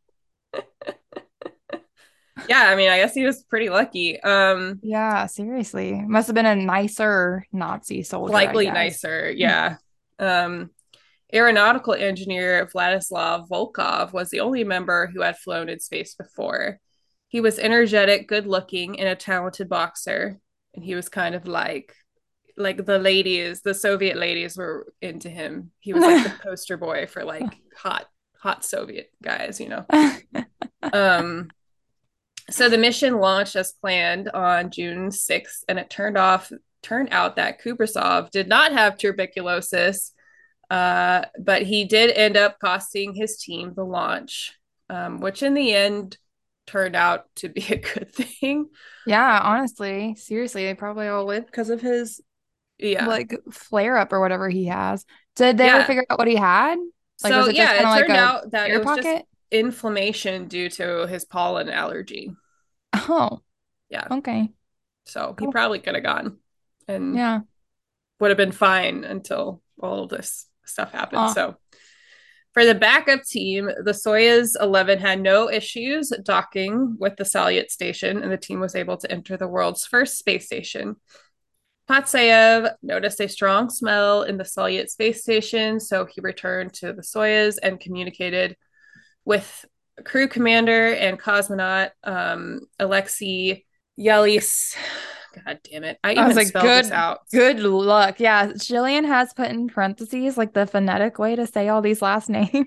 Yeah, I mean, I guess he was pretty lucky. Yeah, seriously. Must have been a nicer Nazi soldier, I Likely guess. nicer, yeah. Um, Aeronautical engineer Vladislav Volkov was the only member who had flown in space before. He was energetic, good looking, and a talented boxer. And he was kind of like the Soviet ladies were into him. He was like the poster boy for like hot Soviet guys. Um, so the mission launched as planned on June 6th, and it turned out that Kubrasov did not have tuberculosis, but he did end up costing his team the launch, which in the end turned out to be a good thing. Yeah, honestly, seriously, they probably all lived because of his Yeah. like flare up or whatever he has. Did they ever Yeah. figure out what he had? Like, So was it just yeah, kind it of like turned a out that air it was just pocket? inflammation due to his pollen allergy. Oh, Yeah. okay, So he cool. probably could have gone and Yeah. would have been fine until all of this stuff happened. Oh, So for the backup team, the Soyuz 11 had no issues docking with the Salyut station, and the team was able to enter the world's first space station. Patsayev noticed a strong smell in the Salyut space station, so he returned to the Soyuz and communicated with crew commander and cosmonaut Alexei Yelis. God damn it. I I was even like, spelled this good, out. good luck. Yeah, Jillian has put in parentheses like the phonetic way to say all these last names.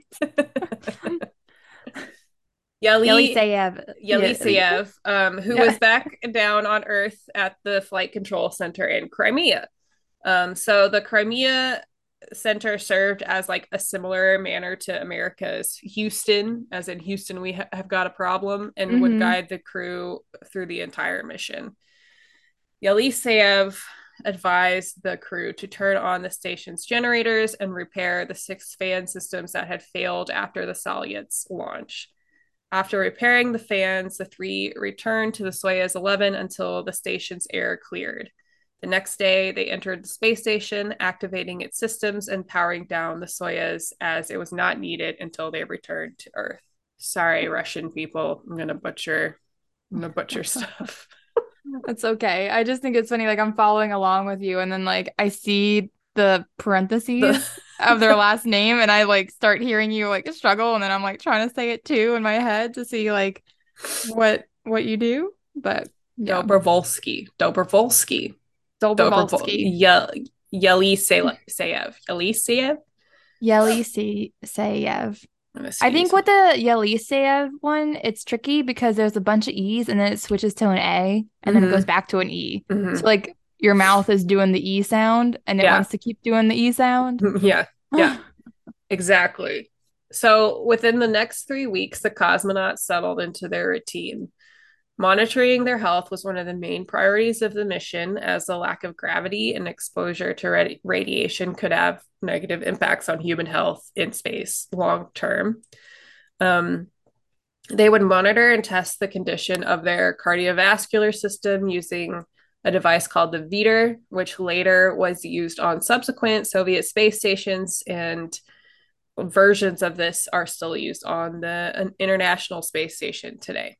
Yeli Yeliseyev. Yeah. Yeliseyev, who Yeah. was back down on Earth at the Flight Control Center in Crimea. So the Crimea Center served as like a similar manner to America's Houston, as in Houston, we have got a problem, and would Mm-hmm. guide the crew through the entire mission. Yeliseyev advised the crew to turn on the station's generators and repair the 6 fan systems that had failed after the Salyut's launch. After repairing the fans, the three returned to the Soyuz 11 until the station's air cleared. The next day, they entered the space station, activating its systems and powering down the Soyuz as it was not needed until they returned to Earth. Sorry, Russian people. I'm gonna butcher stuff. It's okay. I just think it's funny. Like I'm following along with you, and then like I see the The parentheses of their last name, and I like start hearing you like struggle, and then I'm like trying to say it too in my head to see like what you do. But yeah, Dobrovolsky. Dobrovolsky, Yeliseyev. Yeliseyev? Yeliseyev. I think Excuse me. with the Yeliseyev one, it's tricky because there's a bunch of E's and then it switches to an A and then it goes Mm-hmm. back to an E. So Mm-hmm. like your mouth is doing the E sound and it Yeah. wants to keep doing the E sound. Yeah. Yeah. Exactly. So within the next 3 weeks, the cosmonauts settled into their routine. Monitoring their health was one of the main priorities of the mission, as the lack of gravity and exposure to radiation could have negative impacts on human health in space long term. Um, they would monitor and test the condition of their cardiovascular system using a device called the Veeder, which later was used on subsequent Soviet space stations, and versions of this are still used on the International Space Station today.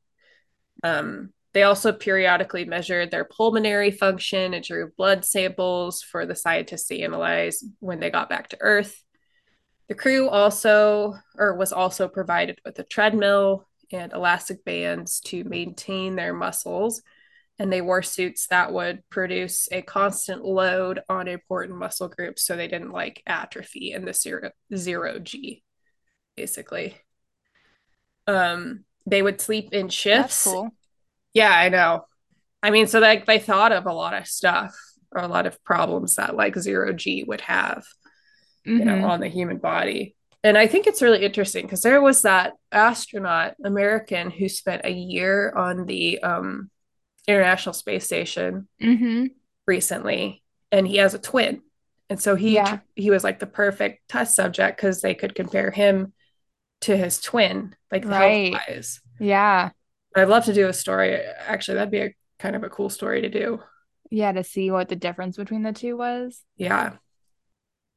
They also periodically measured their pulmonary function and drew blood samples for the scientists to analyze when they got back to Earth. The crew was also provided with a treadmill and elastic bands to maintain their muscles, and they wore suits that would produce a constant load on important muscle groups so they didn't like atrophy in the zero G, basically. They would sleep in That's shifts. cool. Yeah, I know. I mean, so they thought of a lot of stuff or a lot of problems that like zero G would have, Mm-hmm. on the human body. And I think it's really interesting because there was that astronaut, American, who spent a year on the International Space Station Mm-hmm. recently, and he has a twin. And so Yeah. he was like the perfect test subject because they could compare him to his twin, like health Right. wise. Yeah. I'd love to do a story. Actually, that'd be a kind of a cool story to do. Yeah, to see what the difference between the two was. Yeah.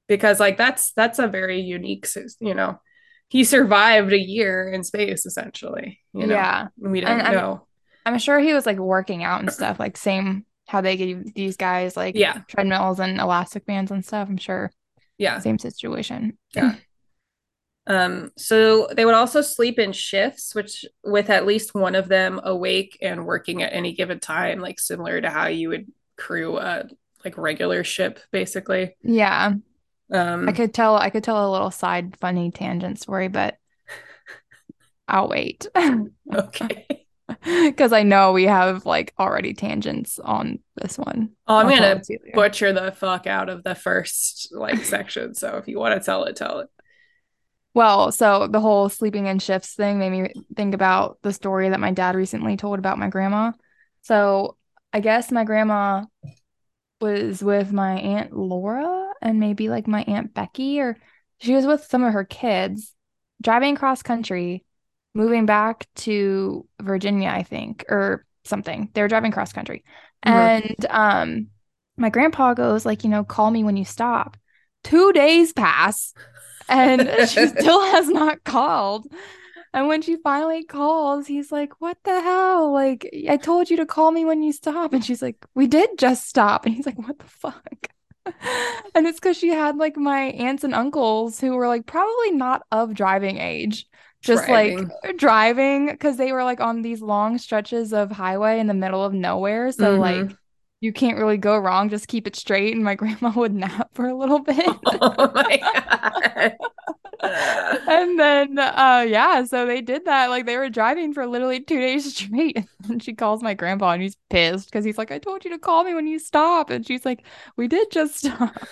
because like that's a very unique, you know, he survived a year in space essentially, you know. Yeah. We And didn't know. I'm sure he was like working out and stuff, like same how they give these guys like Yeah. treadmills and elastic bands and stuff. I'm sure Yeah. same situation. Yeah. So they would also sleep in shifts, which with at least one of them awake and working at any given time, like similar to how you would crew a like regular ship, basically. Yeah. Um, I could tell a little side funny tangent story, but I'll wait. okay. Because I know we have like already tangents on this one. Oh, I'm I'll tell gonna it to you later. butcher the fuck out of the first like section. So if you want to tell it, tell it. Well, so the whole sleeping in shifts thing made me think about the story that my dad recently told about my grandma. So I guess my grandma was with my Aunt Laura and maybe like my Aunt Becky, or she was with some of her kids driving cross country, moving back to Virginia, I think, or something. They were driving cross country. Mhm. And my grandpa goes like, call me when you stop. 2 days pass and she still has not called. And when she finally calls, he's like, "What the hell? Like, I told you to call me when you stop." And she's like, "We did just stop." And he's like, "What the fuck?" And it's because she had like my aunts and uncles who were like probably not of driving age, just like Driving. driving because they were like on these long stretches of highway in the middle of nowhere. So, like, Hmm. you can't really go wrong. Just keep it straight. And my grandma would nap for a little bit. Oh my God. And then yeah, so they did that. Like they were driving for literally 2 days straight. And she calls my grandpa and he's pissed because he's like, "I told you to call me when you stop." And she's like, "We did just stop."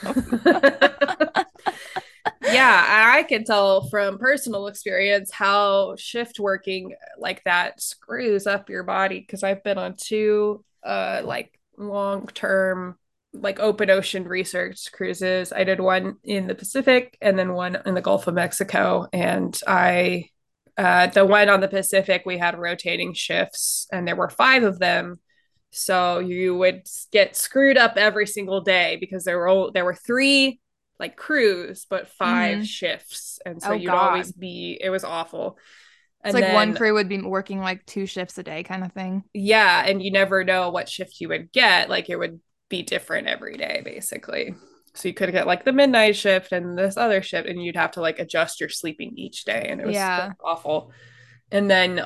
Yeah, I can tell from personal experience how shift working like that screws up your body because I've been on two like long-term like open ocean research cruises. I did one in the Pacific and then one in the Gulf of Mexico, and I the one on the Pacific we had rotating shifts and there were five of them. So you would get screwed up every single day because there were three like crews, but five Hmm. shifts. And so Oh you'd always God. be, it was awful. It's And like one then, crew would be working like 2 shifts a day kind of thing. yeah, and you never know what shift you would get. Like it would be different every day, basically. So you could get like the midnight shift and this other shift, and you'd have to like adjust your sleeping each day. And it was Yeah. awful. And then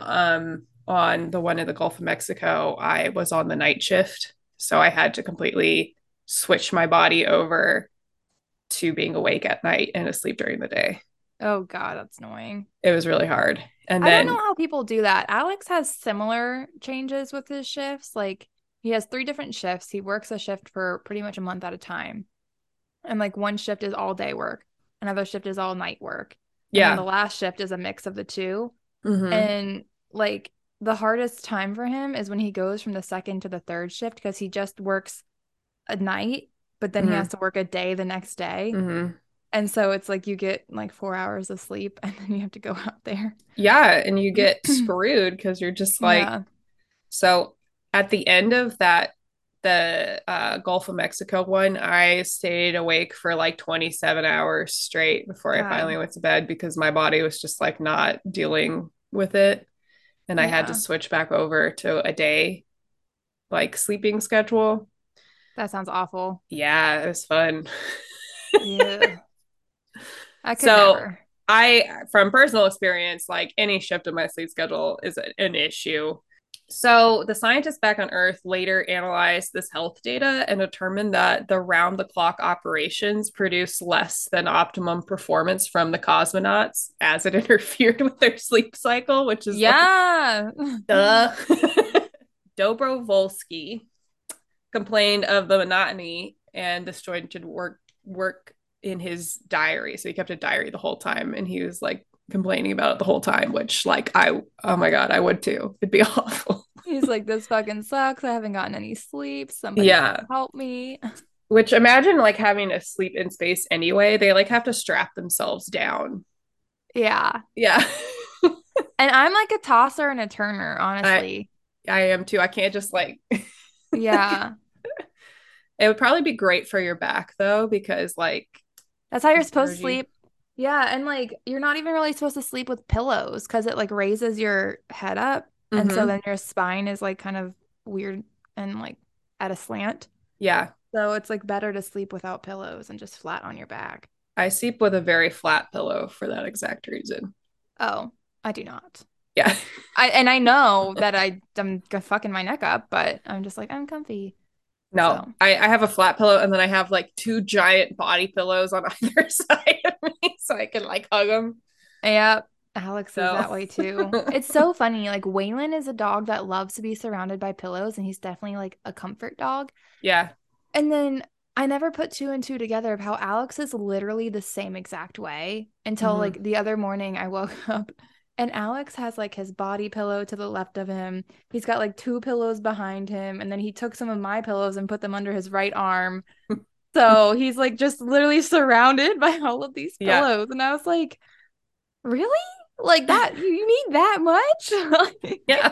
on the one in the Gulf of Mexico, I was on the night shift. So I had to completely switch my body over to being awake at night and asleep during the day. Oh God, that's annoying. It was really hard. And I don't know then, how people do that. Alex has similar changes with his shifts. Like he has 3 different shifts. He works a shift for pretty much a month at a time. And like one shift is all day work, another shift is all night work. And then the yeah. last shift is a mix of the two. Hmm. And like the hardest time for him is when he goes from the second to the third shift because he just works a night, but then he has Hmm. to work a day the next day. Hmm. And so it's like you get like 4 hours of sleep and then you have to go out there. Yeah. And you get screwed because you're just like, Yeah. so at the end of that, the Gulf of Mexico one, I stayed awake for like 27 hours straight before I finally God. went to bed because my body was just like not dealing with it. And I had to Yeah. switch back over to a day like sleeping schedule. That sounds awful. Yeah, it was fun. Yeah. I could So never. from personal experience, like any shift in my sleep schedule is an issue. So the scientists back on Earth later analyzed this health data and determined that the round the clock operations produced less than optimum performance from the cosmonauts as it interfered with their sleep cycle, which is like, Yeah. duh. Dobrovolsky complained of the monotony and disjointed work in his diary. So he kept a diary the whole time and he was like complaining about it the whole time, which like oh my God, I would too. It'd be awful. He's like, "This fucking sucks. I haven't gotten any sleep. Somebody Yeah. help me." Which imagine like having to sleep in space anyway. They like have to strap themselves down. Yeah. Yeah. And I'm like a tosser and a turner, I honestly. I am too. I can't just like Yeah. it would probably be great for your back though, because like That's how you're supposed Zero to G. sleep. Yeah, and like you're not even really supposed to sleep with pillows because it like raises your head up, and so Mm-hmm. then your spine is like kind of weird and like at a slant. Yeah. So it's like better to sleep without pillows and just flat on your back. I sleep with a very flat pillow for that exact reason. Oh, I do not. Yeah. I know that I'm fucking my neck up, but I'm just like I'm comfy. No, So I have a flat pillow and then I have like two giant body pillows on either side of me so I can like hug them. yeah, Alex is So, that way too. It's so funny. Like Waylon is a dog that loves to be surrounded by pillows, and he's definitely like a comfort dog. yeah. And then I never put two and two together of how Alex is literally the same exact way until Hmm. like the other morning I woke up and Alex has like his body pillow to the left of him. He's got like two pillows behind him, and then he took some of my pillows and put them under his right arm. So he's like just literally surrounded by all of these Yeah. pillows. And I was like, really? Like that? You need that much? Yeah.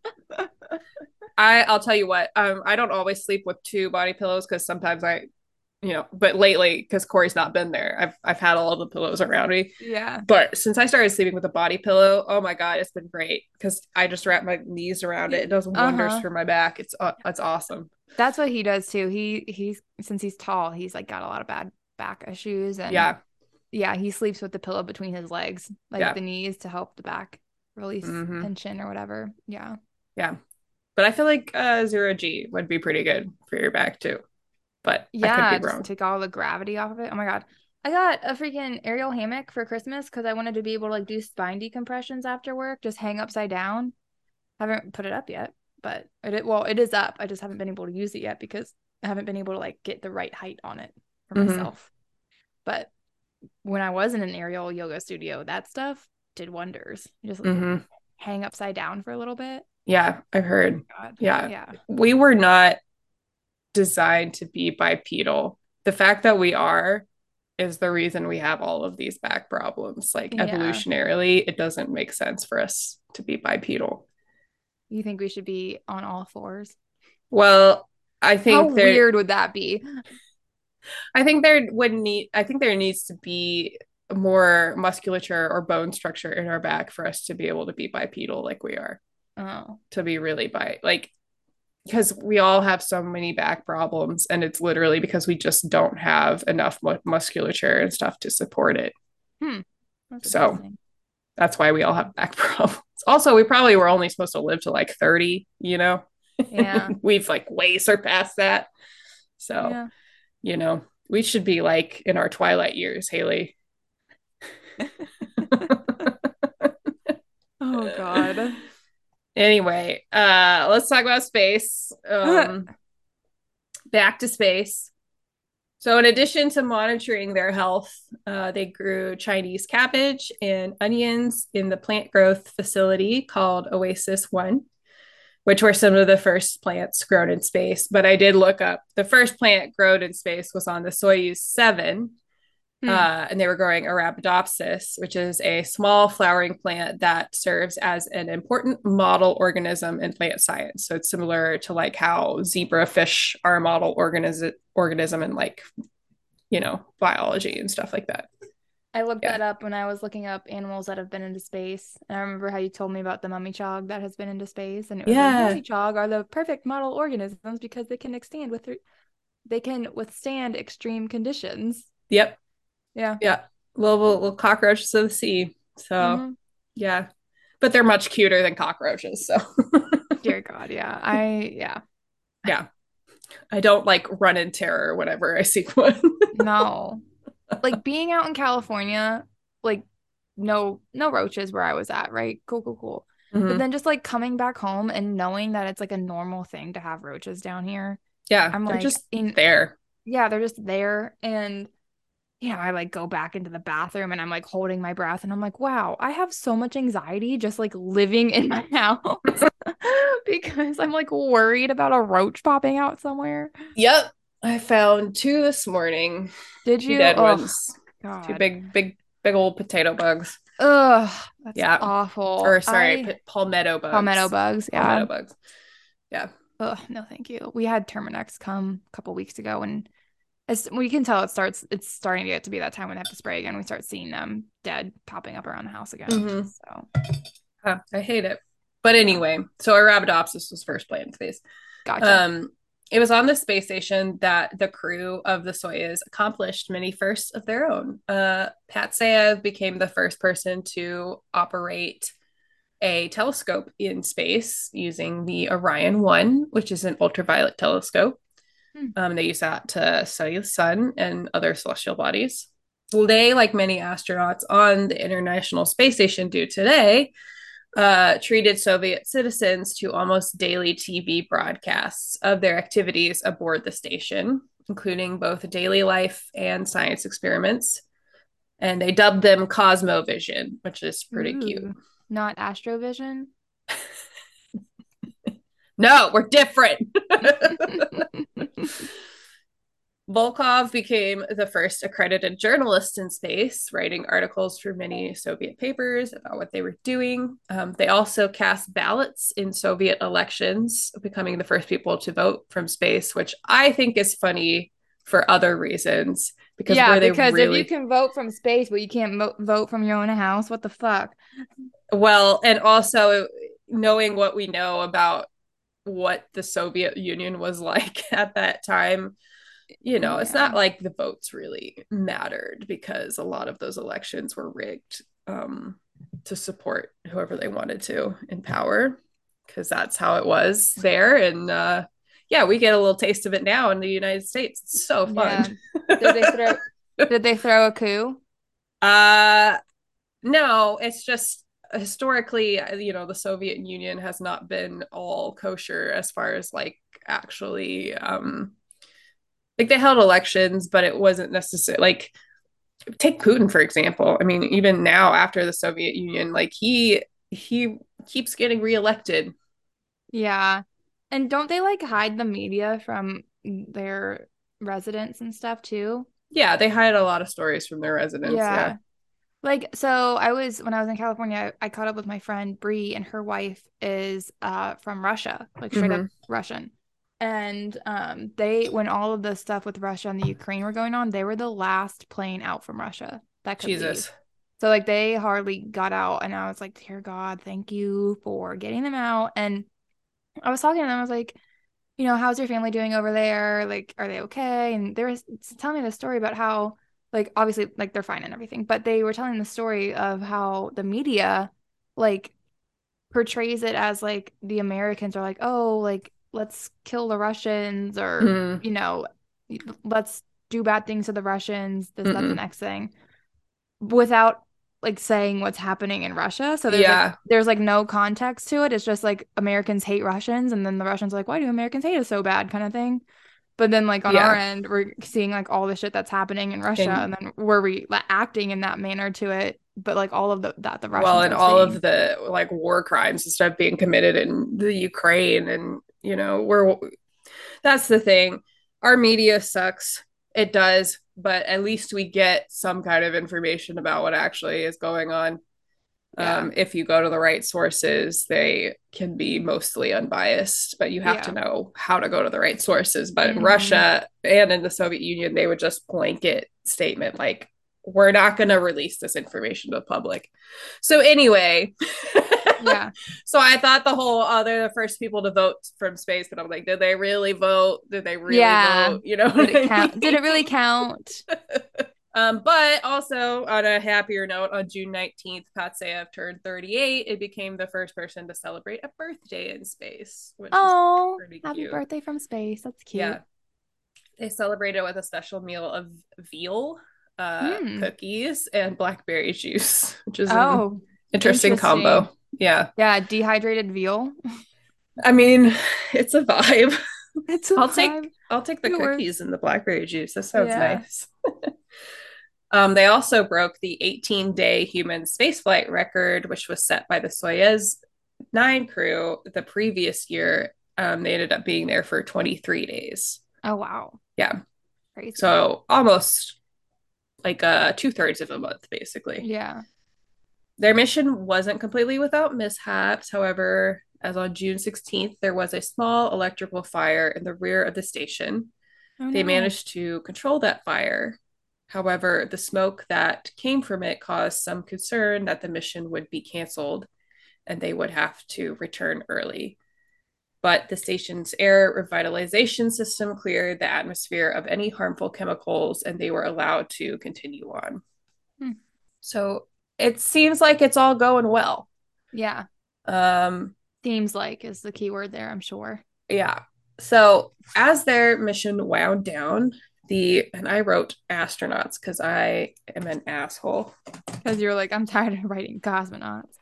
I'll tell you what, I don't always sleep with two body pillows because sometimes but lately, because Corey's not been there, I've had all of the pillows around me. Yeah. But since I started sleeping with a body pillow, oh my God, it's been great because I just wrap my knees around it. It does wonders Uh-huh. for my back. It's awesome. That's what he does too. He's since he's tall, he's like got a lot of bad back issues and Yeah. yeah, he sleeps with the pillow between his legs, like at Yeah. the knees to help the back release Hmm. tension or whatever. Yeah. Yeah. But I feel like zero G would be pretty good for your back too. But I could be Yeah, just wrong. take all the gravity off of it. Oh my God. I got a freaking aerial hammock for Christmas because I wanted to be able to like do spine decompressions after work, just hang upside down. Haven't put it up yet, but it is up. I just haven't been able to use it yet because I haven't been able to like get the right height on it for Hmm. myself. But when I was in an aerial yoga studio, that stuff did wonders. You just like Hmm. hang upside down for a little bit. Yeah, I've heard. God. Yeah. Yeah. We were not designed to be bipedal. The fact that we are is the reason we have all of these back problems. Like Yeah. evolutionarily, it doesn't make sense for us to be bipedal. You think we should be on all fours? Well, How weird would that be? I think there needs to be more musculature or bone structure in our back for us to be able to be bipedal like we are, Oh. to be really like because we all have so many back problems and it's literally because we just don't have enough musculature and stuff to support it. Hmm. That's So interesting. that's why we all have back problems. Also, we probably were only supposed to live to like 30, you know? Yeah. We've like way surpassed that. So, Yeah. we should be like in our twilight years, Haley. Oh God. Anyway, let's talk about space. Back to space. So, in addition to monitoring their health, they grew Chinese cabbage and onions in the plant growth facility called Oasis One, which were some of the first plants grown in space. But I did look up the first plant grown in space was on the Soyuz 7, Hmm. and they were growing Arabidopsis, which is a small flowering plant that serves as an important model organism in plant science. So it's similar to like how zebrafish are a model organism in like biology and stuff like that. I looked Yeah. that up when I was looking up animals that have been into space. And I remember how you told me about the mummy chog that has been into space. And it was like Yeah. mummy chog are the perfect model organisms because they can withstand extreme conditions. Yep. Yeah. Yeah. Little cockroaches of the sea. So Mm-hmm. yeah. But they're much cuter than cockroaches. So Dear God, yeah. Yeah. yeah. I don't like run in terror whenever I see one. No. Like being out in California, like no roaches where I was at, right? Cool, cool, cool. But Hmm. then just like coming back home and knowing that it's like a normal thing to have roaches down here, Yeah. I'm They're like just in there. yeah, they're just there. And I like go back into the bathroom and I'm like holding my breath and I'm like, wow, I have so much anxiety just like living in my house because I'm like worried about a roach popping out somewhere. Yep. I found two this morning. Did Two you? dead Oh ones. Two God. big old potato bugs. Ugh, that's Yeah. awful. Or sorry, palmetto Palmetto bugs. bugs, yeah. Palmetto bugs. Yeah. Ugh, no, thank you. We had Terminex come a couple weeks ago and We can tell it's starting to get to be that time when they have to spray again. We start seeing them dead popping up around the house again. Mm-hmm. So I hate it. But yeah, anyway, so Arabidopsis was first played in space. gotcha. Um, it was on the space station that the crew of the Soyuz accomplished many firsts of their own. Pat Sayev became the first person to operate a telescope in space using the Orion 1, which is an ultraviolet telescope. Hmm. They use that to study the sun and other celestial bodies. Well, they, like many astronauts on the International Space Station do today, treated Soviet citizens to almost daily TV broadcasts of their activities aboard the station, including both daily life and science experiments. And they dubbed them Cosmovision, which is pretty cute. Ooh, not Astrovision. No, we're different. Volkov became the first accredited journalist in space, writing articles for many Soviet papers about what they were doing. They also cast ballots in Soviet elections, becoming the first people to vote from space, which I think is funny for other reasons. Because Yeah, were they because if you really can vote from space, but you can't vote from your own house, what the fuck? well? And also knowing what we know about what the Soviet Union was like at that time, it's Yeah. not like the votes really mattered because a lot of those elections were rigged to support whoever they wanted to in power, because that's how it was there. And yeah, we get a little taste of it now in the United States. It's so fun. Yeah. Did they throw did they throw a coup? uh, no, it's just historically, the Soviet Union has not been all kosher as far as like actually like they held elections, but it wasn't necessary. Like take Putin for example. I mean, even now after the Soviet Union, like he keeps getting reelected. Yeah. And don't they like hide the media from their residents and stuff too? Yeah, they hide a lot of stories from their residents. Yeah. Yeah. Like, so when I was in California, I caught up with my friend Bree, and her wife is from Russia, like straight up Mm-hmm. Russian. And they when all of the stuff with Russia and the Ukraine were going on, they were the last plane out from Russia that could leave. Jesus. So like they hardly got out, and I was like, dear God, thank you for getting them out. And I was talking to them, I was like, how's your family doing over there? Like, are they okay? And they were telling me the story about how, like, obviously, like, they're fine and everything, but they were telling the story of how the media, like, portrays it as, like, the Americans are like, oh, like, let's kill the Russians or, Mm-hmm. let's do bad things to the Russians, this, that, the Mm-mm. next thing, without like saying what's happening in Russia. So Yeah. there's like no context to it. It's just like Americans hate Russians, and then the Russians are like, why do Americans hate us so bad, kind of thing. But then like on our Yeah. end, we're seeing like all the shit that's happening in Russia, And and then we're acting in that manner to it. But like all of that the well, Russians and are all of seeing. the like war crimes and stuff being committed in the Ukraine, and we're that's the thing. Our media sucks. It does, but at least we get some kind of information about what actually is going on. Yeah. If you go to the right sources, they can be mostly unbiased, but you have to Yeah. know how to go to the right sources. But in Hmm. Russia and in the Soviet Union, they would just blanket statement like, we're not going to release this information to the public. So, anyway, Yeah. so I thought the whole, they're the first people to vote from space. But I'm like, did they really vote? Did they really Yeah. vote? You know Did what it I count? Did it really mean? count? But also on a happier note, on June 19th, Patsayev turned 38. It became the first person to celebrate a birthday in space, which is Oh, pretty happy cute. birthday from space. That's Yeah. cute. They celebrated with a special meal of veal, Hmm. cookies, and blackberry juice, which is an Oh, interesting interesting. combo. Yeah. Yeah, dehydrated veal. I mean, it's a vibe. It's a I'll take vibe. I'll take the It cookies works. and the blackberry juice. That sounds Yeah. nice. They also broke the 18-day human spaceflight record, which was set by the Soyuz 9 crew the previous year. They ended up being there for 23 days. Oh, wow. Yeah. Crazy. So almost like two-thirds of a month, basically. Yeah. Their mission wasn't completely without mishaps. However, as on June 16th, there was a small electrical fire in the rear of the station. Oh They no. managed to control that fire. However, the smoke that came from it caused some concern that the mission would be canceled and they would have to return early. But the station's air revitalization system cleared the atmosphere of any harmful chemicals and they were allowed to continue on. Hmm. So it seems like it's all going well. Yeah. Um, Seems like is the key word there, I'm sure. yeah. So as their mission wound down, and I wrote astronauts because I am an asshole. Because you're like, I'm tired of writing cosmonauts.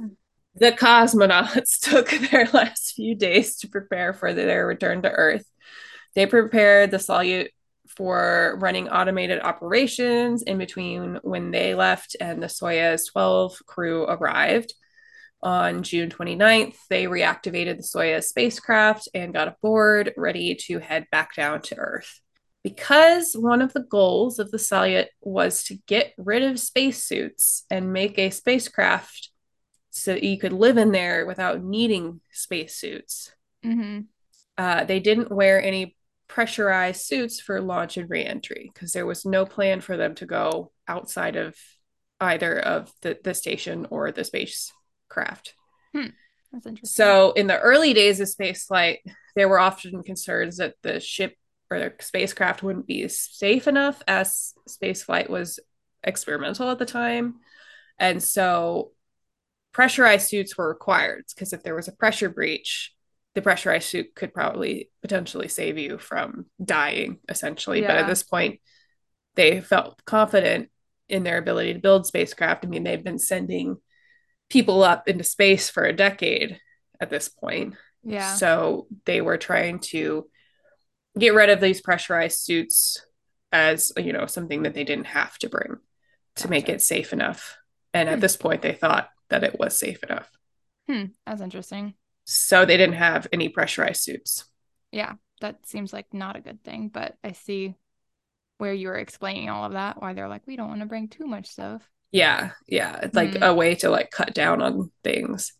The cosmonauts took their last few days to prepare for their return to Earth. They prepared the Salyut for running automated operations in between when they left and the Soyuz 12 crew arrived. On June 29th, they reactivated the Soyuz spacecraft and got aboard, ready to head back down to Earth. Because one of the goals of the Salyut was to get rid of spacesuits and make a spacecraft so you could live in there without needing spacesuits. Mm-hmm. They didn't wear any pressurized suits for launch and reentry because there was no plan for them to go outside of either of the station or the spacecraft. Hmm. That's interesting. So, in the early days of spaceflight, there were often concerns that the ship or the spacecraft wouldn't be safe enough as spaceflight was experimental at the time. And so, pressurized suits were required because if there was a pressure breach, the pressurized suit could probably potentially save you from dying, essentially. But at Yeah. this point, they felt confident in their ability to build spacecraft. I mean, they've been sending people up into space for a decade at this point. Yeah. So they were trying to get rid of these pressurized suits as, something that they didn't have to bring to make Gotcha. it safe enough. And at Hmm. this point, they thought that it was safe enough. That's interesting. So they didn't have any pressurized suits. Yeah. That seems like not a good thing, but I see where you were explaining all of that, why they're like, we don't want to bring too much stuff. Yeah, yeah. It's like Hmm. a way to like cut down on things.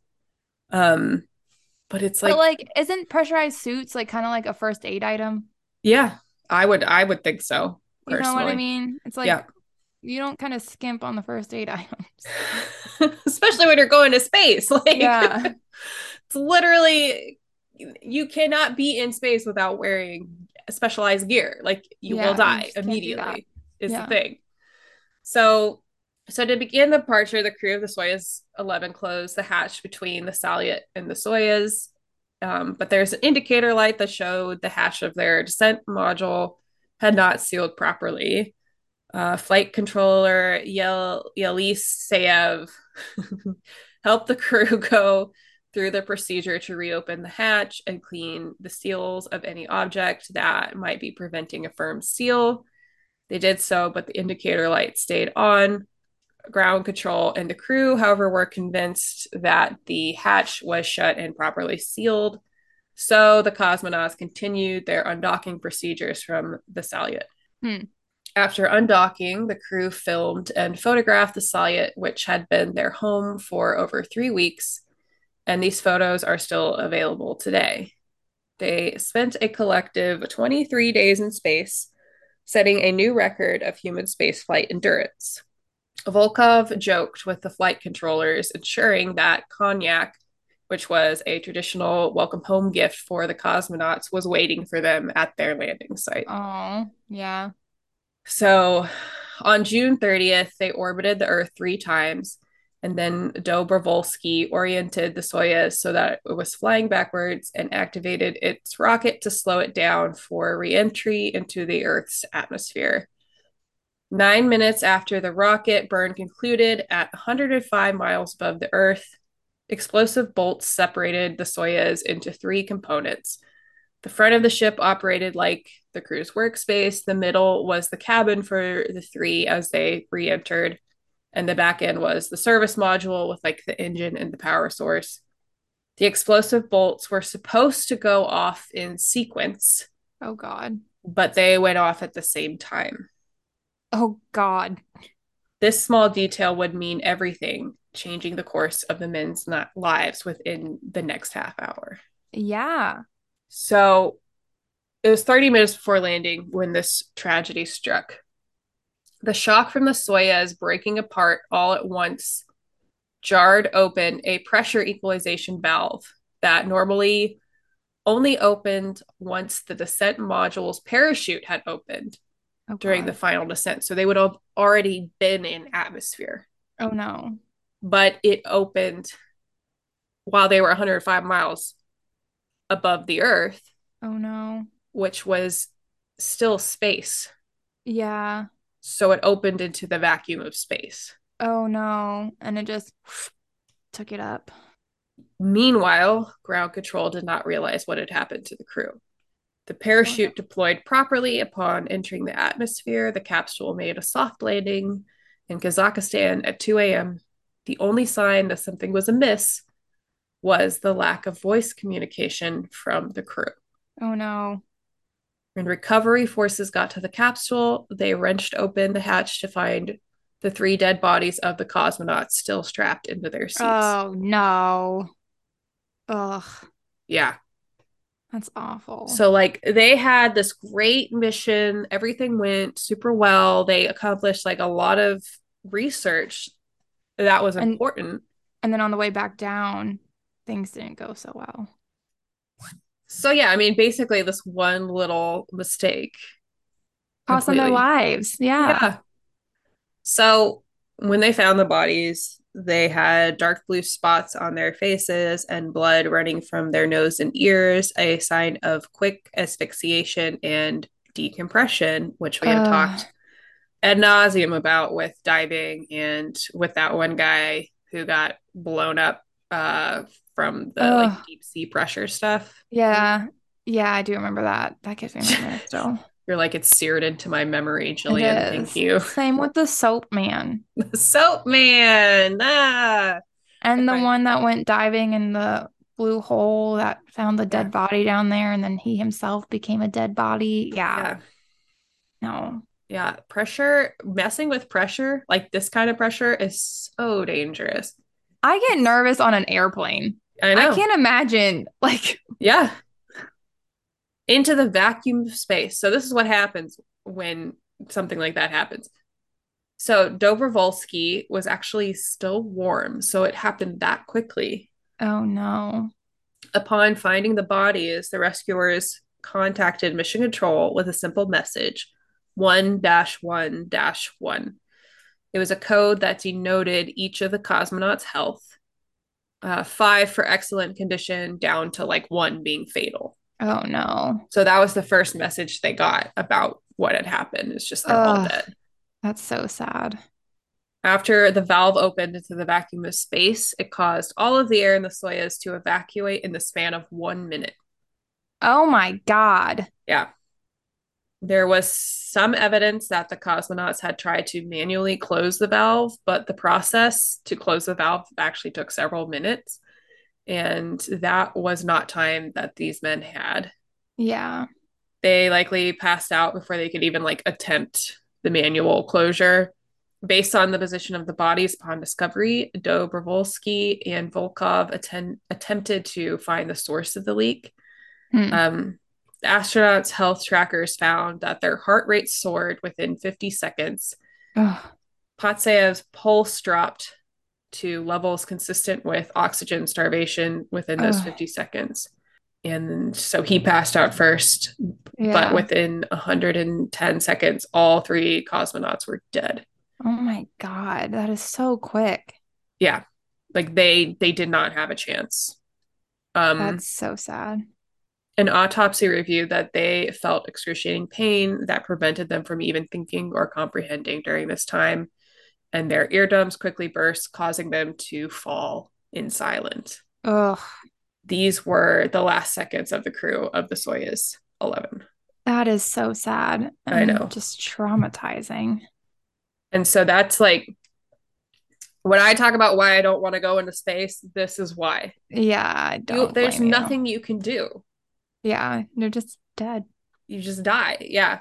Um, but it's But like, like, isn't pressurized suits like kind of like a first aid item? yeah, I would think so, You know what I personally. mean? It's Yeah. like you don't kind of skimp on the first aid items. Especially when you're going to space. Like Yeah. it's literally you cannot be in space without wearing specialized gear. Like you will Yeah, you die just can't do that. immediately is the Yeah. thing. So so to begin the departure, the crew of the Soyuz 11 closed the hatch between the Salyut and the Soyuz. But there's an indicator light that showed the hatch of their descent module had not sealed properly. Flight controller Yelis Sayev helped the crew go through the procedure to reopen the hatch and clean the seals of any object that might be preventing a firm seal. They did so, but the indicator light stayed on. Ground control and the crew, however, were convinced that the hatch was shut and properly sealed. So the cosmonauts continued their undocking procedures from the Salyut. Hmm. After undocking, the crew filmed and photographed the Salyut, which had been their home for over 3 weeks, and these photos are still available today. They spent a collective 23 days in space, setting a new record of human spaceflight endurance. Volkov joked with the flight controllers, ensuring that cognac, which was a traditional welcome home gift for the cosmonauts, was waiting for them at their landing site. Oh, yeah. So on June 30th, they orbited the Earth 3 times, and then Dobrovolsky oriented the Soyuz so that it was flying backwards and activated its rocket to slow it down for reentry into the Earth's atmosphere. 9 minutes after the rocket burn concluded at 105 miles above the Earth, explosive bolts separated the Soyuz into three components. The front of the ship operated like the crew's workspace. The middle was the cabin for the three as they re entered. And the back end was the service module with like the engine and the power source. The explosive bolts were supposed to go off in sequence, Oh God. but they went off at the same time. Oh God. This small detail would mean everything, changing the course of the men's lives within the next half hour. Yeah. So It was 30 minutes before landing when this tragedy struck. The shock from the Soyuz breaking apart all at once jarred open a pressure equalization valve that normally only opened once the descent module's parachute had opened Oh during the God. final descent. So they would have already been in atmosphere, Oh no. but it opened while they were 105 miles above the Earth, Oh no. which was still space. Yeah. So it opened into the vacuum of space. Oh no. And it just took it up. Meanwhile, ground control did not realize what had happened to the crew. The Oh no. parachute deployed properly upon entering the atmosphere. The capsule made a soft landing in Kazakhstan at 2 a.m. The only sign that something was amiss was the lack of voice communication from the crew. Oh no. When recovery forces got to the capsule, they wrenched open the hatch to find the three dead bodies of the cosmonauts still strapped into their seats. Oh no. Ugh. Yeah. That's awful. So, like, they had this great mission. Everything went super well. They accomplished like a lot of research that was And important. and then on the way back down, things didn't go so well. So, yeah, I mean, basically, this one little mistake Cost them their completely. lives. Yeah. Yeah. So, when they found the bodies, they had dark blue spots on their faces and blood running from their nose and ears, a sign of quick asphyxiation and decompression, which we have Uh, talked ad nauseum about with diving and with that one guy who got blown up from the like uh, deep sea pressure stuff. yeah. Yeah, I do remember that. That gives me nightmares still. You're like, it's seared into my memory, It Jillian. Thank is. you. Same with the soap man. Soap man. And the Anyway, one that went diving in the blue hole that found the yeah, dead body down there, and then he himself became a dead body. Yeah. yeah, No. yeah. Pressure, messing with pressure, like this kind of pressure is so dangerous. I get It's, nervous on an airplane. I I know. can't imagine, like, Yeah. Into the vacuum of space. So this is what happens when something like that happens. So Dobrovolsky was actually still warm, so it happened that quickly. oh no. Upon finding the bodies, the rescuers contacted Mission Control with a simple message 1-1-1. It was a code that denoted each of the cosmonauts' health, five for excellent condition, down to like one being fatal. Oh no. So that was the first message they got about what had happened. It's just they're all Ugh, dead. that's so sad. After the valve opened into the vacuum of space, it caused all of the air in the Soyuz to evacuate in the span of 1 minute. Oh my God. Yeah. There was some evidence that the cosmonauts had tried to manually close the valve, but the process to close the valve actually took several minutes. And that was not time that these men had. Yeah. They likely passed out before they could even like attempt the manual closure. Based on the position of the bodies upon discovery, Dobrovolsky and Volkov attempted to find the source of the leak. Hmm. The astronauts' health trackers found that their heart rate soared within 50 seconds. Ugh. Patsayev's pulse dropped to levels consistent with oxygen starvation within those Ugh. 50 seconds. And so he passed out first, but Yeah. within 110 seconds, all three cosmonauts were dead. Oh my God. That is so quick. Yeah, like they did not have a chance. Um, That's so sad. an autopsy reviewed that they felt excruciating pain that prevented them from even thinking or comprehending during this time, and their eardrums quickly burst, causing them to fall in silence. Ugh. These were the last seconds of the crew of the Soyuz 11. That is so sad I and know. just traumatizing. And so that's like when I talk about why I don't want to go into space, this is why. Yeah, I You don't there's blame you. nothing you can do. Yeah, they're just dead. You just die. Yeah.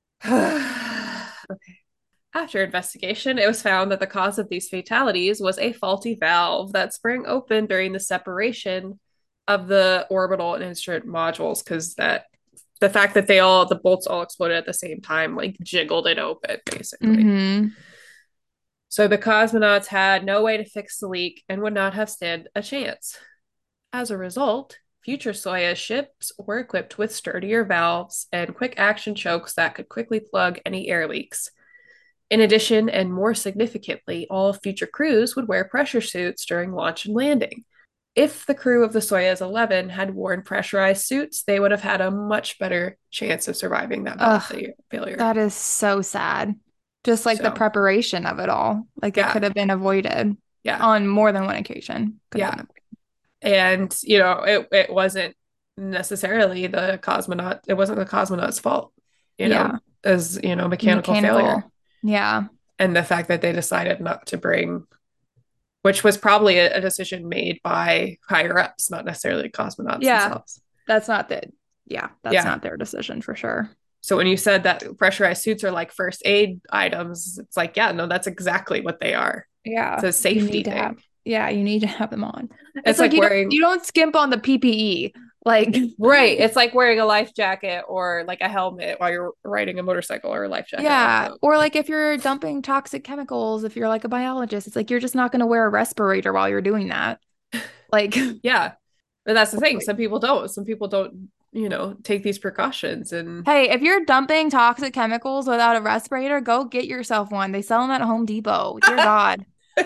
Okay. After investigation, it was found that the cause of these fatalities was a faulty valve that sprang open during the separation of the orbital and instrument modules because that The fact that the bolts all exploded at the same time, like jiggled it open, basically. Mm-hmm. So the cosmonauts had no way to fix the leak and would not have stood a chance. As a result, future Soyuz ships were equipped with sturdier valves and quick action chokes that could quickly plug any air leaks. In addition, and more significantly, all future crews would wear pressure suits during launch and landing. If the crew of the Soyuz 11 had worn pressurized suits, they would have had a much better chance of surviving that valve Ugh, failure. that is so sad. Just like the So, preparation of it all. Like it yeah, could have been avoided yeah, on more than one occasion. Could have yeah. been And, it wasn't necessarily it wasn't the cosmonaut's fault, yeah, as, mechanical failure. mechanical. Yeah. And the fact that they decided not to bring, which was probably a decision made by higher ups, not necessarily cosmonauts Yeah. themselves. That's not the yeah, that's Yeah. not their decision for sure. So when you said that pressurized suits are like first aid items, it's like, yeah, no, that's exactly what they are. It's Yeah. a You safety need to have thing. you need to have them on. It's It's like like wearing, you don't skimp on the PPE. Like right. It's like wearing a life jacket or like a helmet while you're riding a motorcycle, or a life jacket on a yeah, boat. or like if you're dumping toxic chemicals, if you're like a biologist, it's like you're just not going to wear a respirator while you're doing that. Like Yeah. But that's the thing. like, Some people don't. Some people don't, take these precautions. And hey, if you're dumping toxic chemicals without a respirator, go get yourself one. They sell them at Home Depot. Dear God.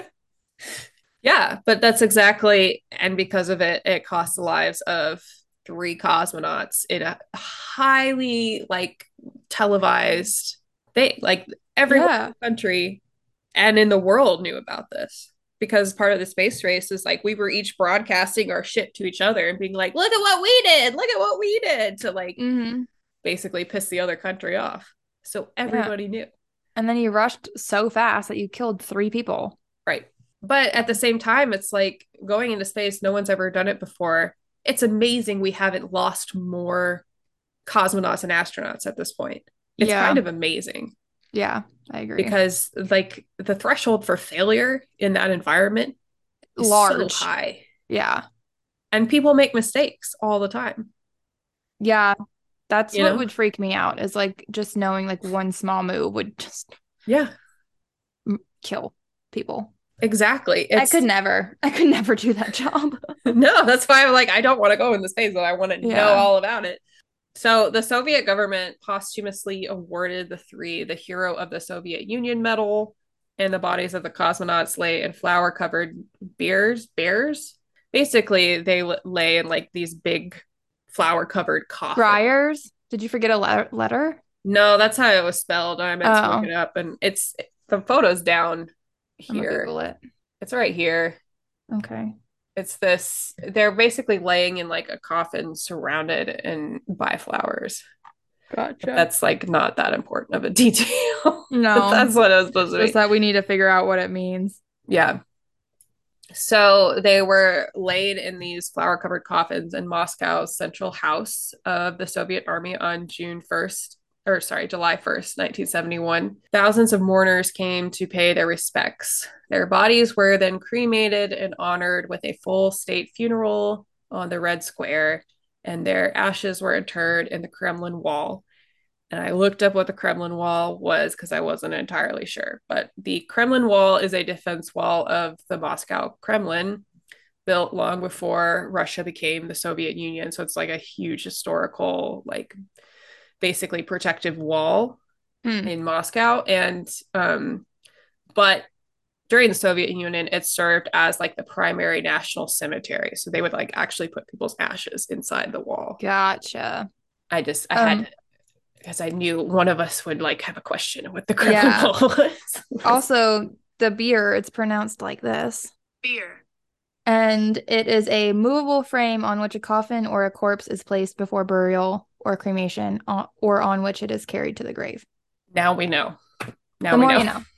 yeah, but that's exactly, and because of it, it cost the lives of three cosmonauts in a highly like televised thing. Like everyone in Yeah. the country and in the world knew about this, because part of the space race is like we were each broadcasting our shit to each other and being like, look at what we did, look at what we did, to like Hmm. basically piss the other country off. So Yeah. everybody knew. And then you rushed so fast that you killed 3 people. Right. But at the same time, it's like going into space, no one's ever done it before. It's amazing we haven't lost more cosmonauts and astronauts at this point. It's kind Yeah. of amazing, Yeah, I agree. because like the threshold for failure in that environment is so Large. high. Yeah. And people make mistakes all the time, Yeah. That's you what know? would freak me out is like just knowing like one small move would just Yeah, kill people. exactly. I could never. I could never do that job. No, that's why I'm like, I don't want to go into space, but I want to know Yeah. all about it. So the Soviet government posthumously awarded the three the Hero of the Soviet Union medal, and the bodies of the cosmonauts lay in flower-covered bears. Basically, they lay in like these big flower-covered coffins. Briars? Did you forget a letter? No, that's how it was spelled. I meant to look Oh, it up, and it's the photo's down I'm gonna here. Google it. It's right here. Okay. It's this. They're basically laying in like a coffin surrounded and by flowers. But Gotcha. that's like not that important of a detail. No, That's what it was supposed to just be. that we need to figure out what it means. Yeah. So they were laid in these flower covered coffins in Moscow's central house of the Soviet army on July 1st, 1971. Thousands of mourners came to pay their respects. Their bodies were then cremated and honored with a full state funeral on the Red Square, and their ashes were interred in the Kremlin Wall. And I looked up what the Kremlin Wall was because I wasn't entirely sure. But the Kremlin Wall is a defense wall of the Moscow Kremlin, built long before Russia became the Soviet Union. So it's like a huge historical, like basically protective wall Hmm. in Moscow. And but during the Soviet Union, it served as like the primary national cemetery. So they would like actually put people's ashes inside the wall. Gotcha. I Um, had, because I knew one of us would like have a question of what the Kremlin yeah. Wall was. Also, the beer, it's pronounced like this. Beer. And it is a movable frame on which a coffin or a corpse is placed before burial or cremation, or on which it is carried to the grave. Now we know. The Now we more you know. know.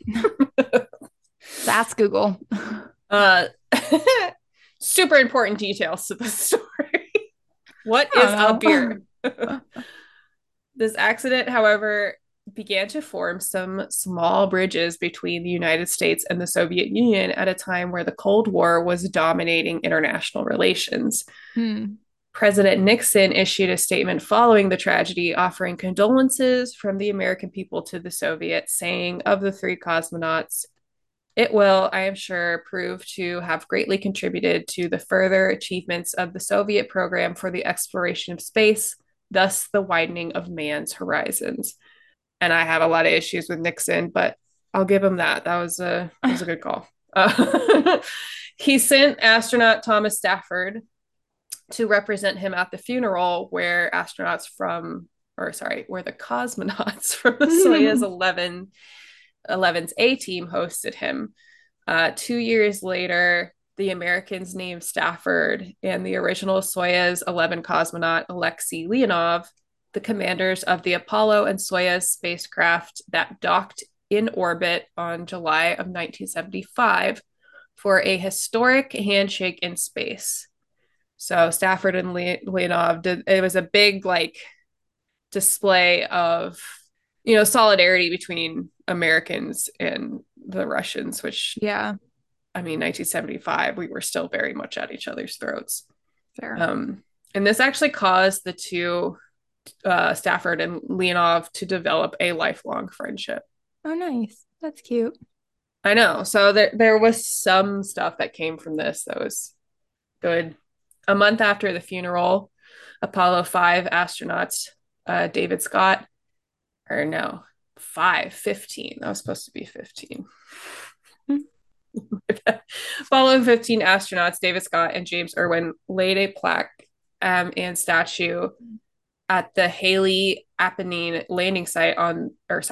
That's Google. uh, super important details to the story. What I is don't a know. beer? This accident, however, began to form some small bridges between the United States and the Soviet Union at a time where the Cold War was dominating international relations. Hmm. President Nixon issued a statement following the tragedy, offering condolences from the American people to the Soviets, saying of the three cosmonauts, it will, I am sure, prove to have greatly contributed to the further achievements of the Soviet program for the exploration of space, thus the widening of man's horizons. And I have a lot of issues with Nixon, but I'll give him that. That was a good call. He sent astronaut Thomas Stafford to represent him at the funeral where where the cosmonauts from the Soyuz 11's A team hosted him. 2 years later, the Americans named Stafford and the original Soyuz 11 cosmonaut Alexei Leonov the commanders of the Apollo and Soyuz spacecraft that docked in orbit on July of 1975 for a historic handshake in space. So Stafford and Leonov did. It was a big display of solidarity between Americans and the Russians, which Yeah, I mean 1975 we were still very much at each other's throats. fair. And this actually caused the two Stafford and Leonov to develop a lifelong friendship. Oh, nice. That's cute. I know. So there was some stuff that came from this that was good. A month after the funeral, Apollo 5 astronauts, David Scott, or no, 15. That was supposed to be 15. Apollo 15 astronauts, David Scott and James Irwin, laid a plaque and statue at the Hadley Apennine landing site on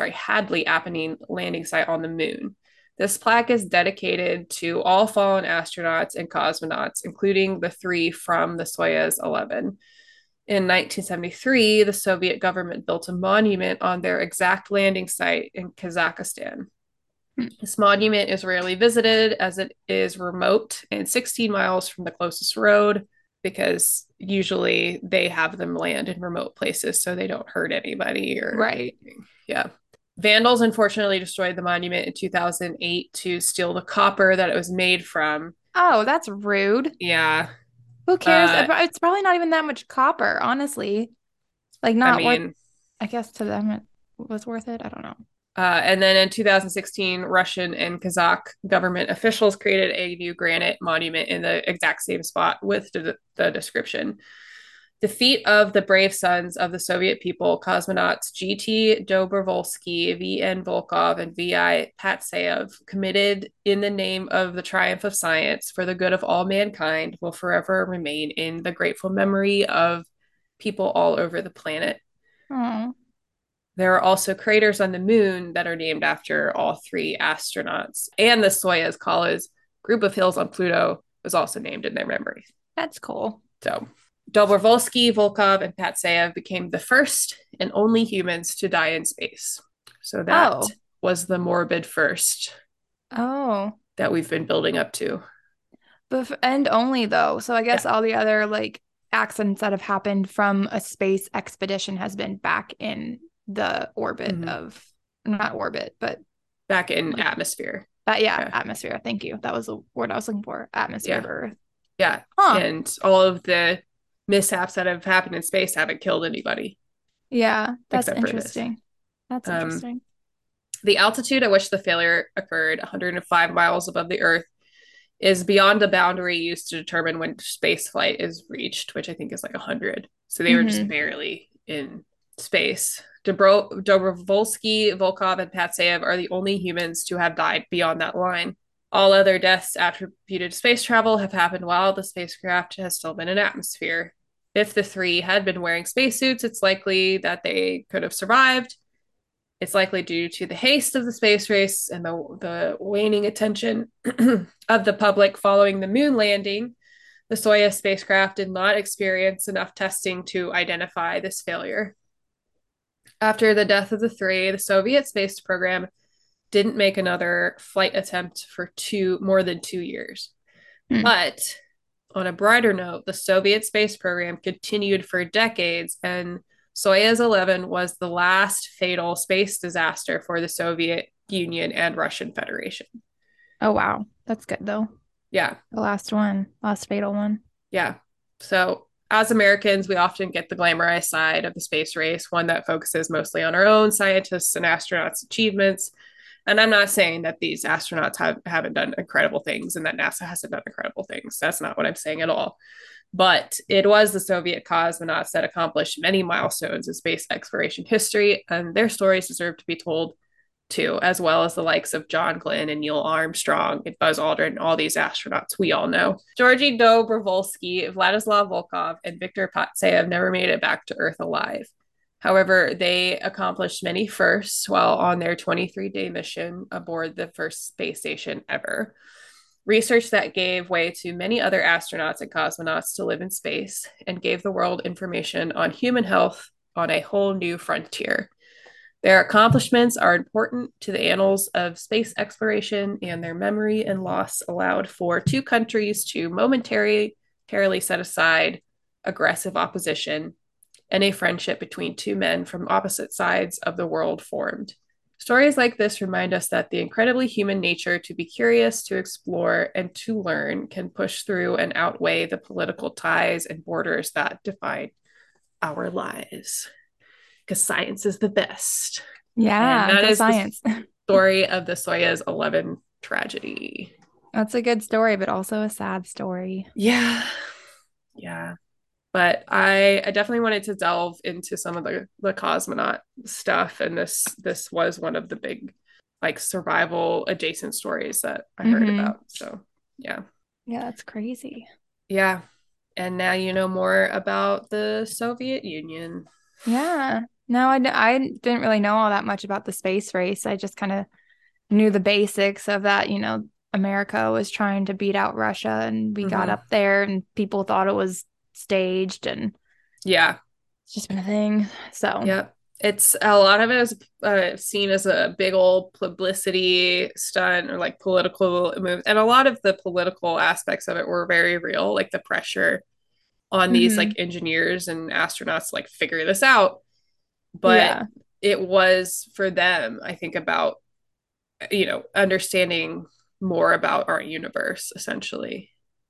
the moon. This plaque is dedicated to all fallen astronauts and cosmonauts, including the three from the Soyuz 11. In 1973, the Soviet government built a monument on their exact landing site in Kazakhstan. This monument is rarely visited as it is remote and 16 miles from the closest road, because usually they have them land in remote places so they don't hurt anybody or Right. Yeah. Vandals unfortunately destroyed the monument in 2008 to steal the copper that it was made from. Oh, that's rude. Yeah. Who cares? It's probably not even that much copper, honestly. Like, I not worth, mean, I guess to them it was worth it. I don't know. and then in 2016, Russian and Kazakh government officials created a new granite monument in the exact same spot with the description. The feat of the brave sons of the Soviet people, cosmonauts G.T. Dobrovolsky, V.N. Volkov, and V.I. Patsayev, committed in the name of the triumph of science for the good of all mankind, will forever remain in the grateful memory of people all over the planet. Oh, There are also craters on the moon that are named after all three astronauts, and the Soyuz College group of hills on Pluto was also named in their memory. that's cool. So Dobrovolsky, Volkov, and Patsayev became the first and only humans to die in space. So that was the morbid first Oh. that we've been building up to. And only though. So I guess all the other accidents that have happened from a space expedition has been back in the orbit of, not orbit, but back in atmosphere. Atmosphere. Thank you. That was the word I was looking for. Atmosphere of Earth. Yeah. Huh. And all of the mishaps that have happened in space haven't killed anybody. Yeah, that's interesting. That's interesting. The altitude at which the failure occurred, 105 miles above the Earth, is beyond the boundary used to determine when space flight is reached, which I think is 100. So they were just barely in space. Dobrovolsky, Volkov, and Patsayev are the only humans to have died beyond that line. All other deaths attributed to space travel have happened while the spacecraft has still been in atmosphere. If the three had been wearing spacesuits, it's likely that they could have survived. It's likely due to the haste of the space race and the waning attention of the public following the moon landing. The Soyuz spacecraft did not experience enough testing to identify this failure. After the death of the three, the Soviet space program didn't make another flight attempt for more than 2 years. But on a brighter note, the Soviet space program continued for decades, and Soyuz 11 was the last fatal space disaster for the Soviet Union and Russian Federation. Oh, wow. That's good, though. Yeah. The last fatal one. Yeah. So as Americans, we often get the glamorized side of the space race, one that focuses mostly on our own scientists and astronauts' achievements. And I'm not saying that these astronauts haven't done incredible things and that NASA hasn't done incredible things. That's not what I'm saying at all. But it was the Soviet cosmonauts that accomplished many milestones in space exploration history, and their stories deserve to be told too, as well as the likes of John Glenn and Neil Armstrong and Buzz Aldrin, all these astronauts we all know. Georgy Dobrovolsky, Vladislav Volkov, and Viktor Patsayev never made it back to Earth alive. However, they accomplished many firsts while on their 23-day mission aboard the first space station ever. Research that gave way to many other astronauts and cosmonauts to live in space and gave the world information on human health on a whole new frontier. Their accomplishments are important to the annals of space exploration, and their memory and loss allowed for two countries to momentarily set aside aggressive opposition, and a friendship between two men from opposite sides of the world formed. Stories like this remind us that the incredibly human nature to be curious, to explore, and to learn can push through and outweigh the political ties and borders that define our lives. Because science is the best. And Yeah, that go is science. the story of the Soyuz 11 tragedy. That's a good story, but also a sad story. Yeah. Yeah. But I definitely wanted to delve into some of the cosmonaut stuff, and this was one of the big like survival adjacent stories that I heard about. So yeah. Yeah, that's crazy. Yeah. And now you know more about the Soviet Union. Yeah. No, I didn't really know all that much about the space race. I just kind of knew the basics of that. America was trying to beat out Russia, and we got up there, and people thought it was staged, and yeah, it's just been a thing. So yeah, it's a lot of it is seen as a big old publicity stunt or like political move, and a lot of the political aspects of it were very real, like the pressure on these like engineers and astronauts to like figure this out. But yeah, it was for them, I think, about understanding more about our universe, essentially,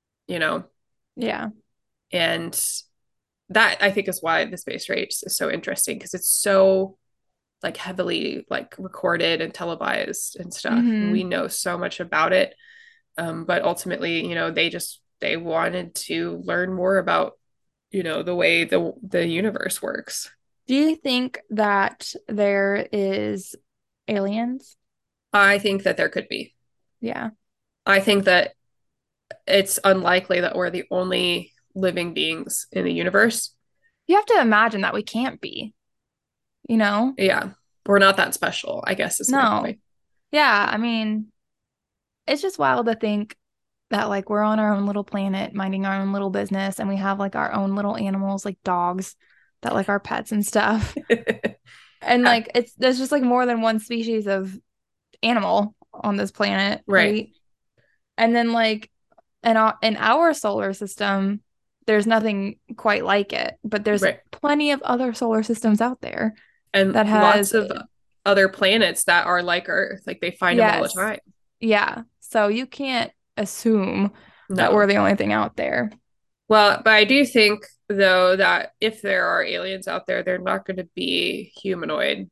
yeah. and that I think is why the space race is so interesting, because it's so like heavily like recorded and televised and stuff. And we know so much about it. But ultimately, they wanted to learn more about, the way the universe works. Do you think that there is aliens? I think that there could be. Yeah. I think that it's unlikely that we're the only living beings in the universe. You have to imagine that we can't be, you know? Yeah. We're not that special, I guess is my No. point. Yeah, I mean, it's just wild to think that like we're on our own little planet, minding our own little business, and we have like our own little animals, like dogs, that like our pets and stuff. And like there's just like more than one species of animal on this planet, right? And then like in our solar system, there's nothing quite like it, but there's plenty of other solar systems out there and that lots has of other planets that are like Earth. Like they find them all the time. Yeah. So you can't assume that No. we're the only thing out there. Well, but I do think though that if there are aliens out there, they're not going to be humanoid.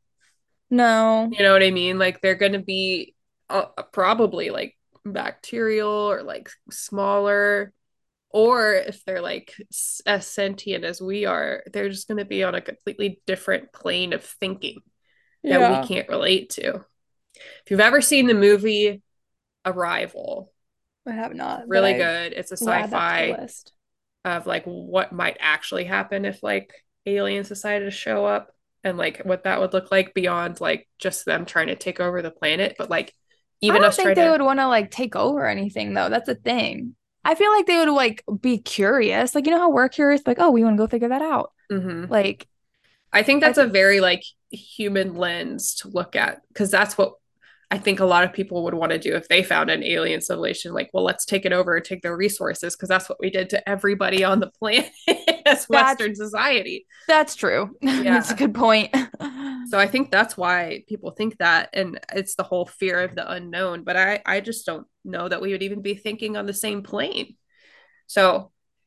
No. You know what I mean? Like they're going to be probably like bacterial or like smaller, or if they're like as sentient as we are, they're just going to be on a completely different plane of thinking that we can't relate to. If you've ever seen the movie Arrival, I have not. really good. It's a sci-fi list of like what might actually happen if like aliens decided to show up, and like what that would look like beyond like just them trying to take over the planet, but like even I don't us think trying they to would want to like take over anything though. That's the thing. I feel like they would like be curious. Like, you know how we're curious? Like, oh, we want to go figure that out. Like, I think that's a very like human lens to look at, because that's what I think a lot of people would want to do if they found an alien civilization. Like, well, let's take it over and take their resources, because that's what we did to everybody on the planet as Western society. That's true. Yeah. That's a good point. So I think that's why people think that, and it's the whole fear of the unknown. But I just don't know that we would even be thinking on the same plane. So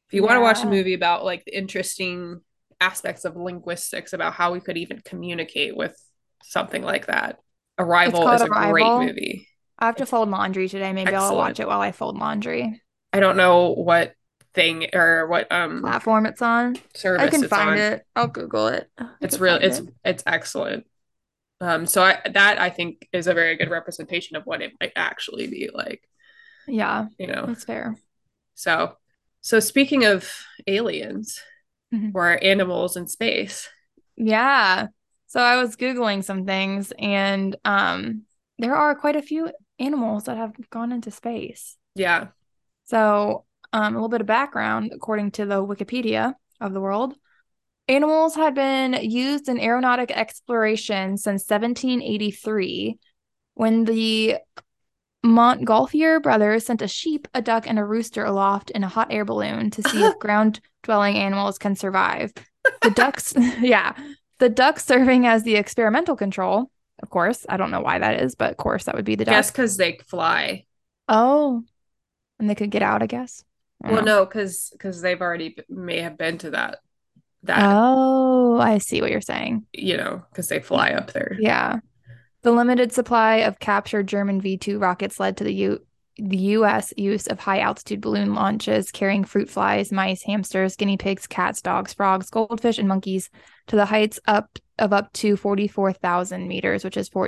If you want to watch a Yeah. movie about like the interesting aspects of linguistics about how we could even communicate with something like that, It's Arrival called is a great Arrival. movie. I have to It's fold laundry today. Maybe I'll watch excellent. it while I fold laundry. I don't know what thing or what Platform it's on. I service can it's find on. it. I'll Google it. I It's can real find it. it's excellent. So I think is a very good representation of what it might actually be like, Yeah, you know. that's fair. So so speaking of aliens Mhm. or animals in space, Yeah. So I was Googling some things and there are quite a few animals that have gone into space. yeah. So a little bit of background, according to the Wikipedia of the world, animals had been used in aeronautic exploration since 1783 when the Montgolfier brothers sent a sheep, a duck, and a rooster aloft in a hot air balloon to see if ground-dwelling animals can survive. The ducks, yeah, the ducks serving as the experimental control. Of course, I don't know why that is, but of course that would be the Guess duck. because they fly. Oh, and they could get out, I guess. I don't Well, know. no, because they've already may have been to that Oh, I see what you're saying. because they fly up there. Yeah. The limited supply of captured German V-2 rockets led to the U.S. use of high-altitude balloon launches carrying fruit flies, mice, hamsters, guinea pigs, cats, dogs, frogs, goldfish, and monkeys to the heights up to 44,000 meters, which is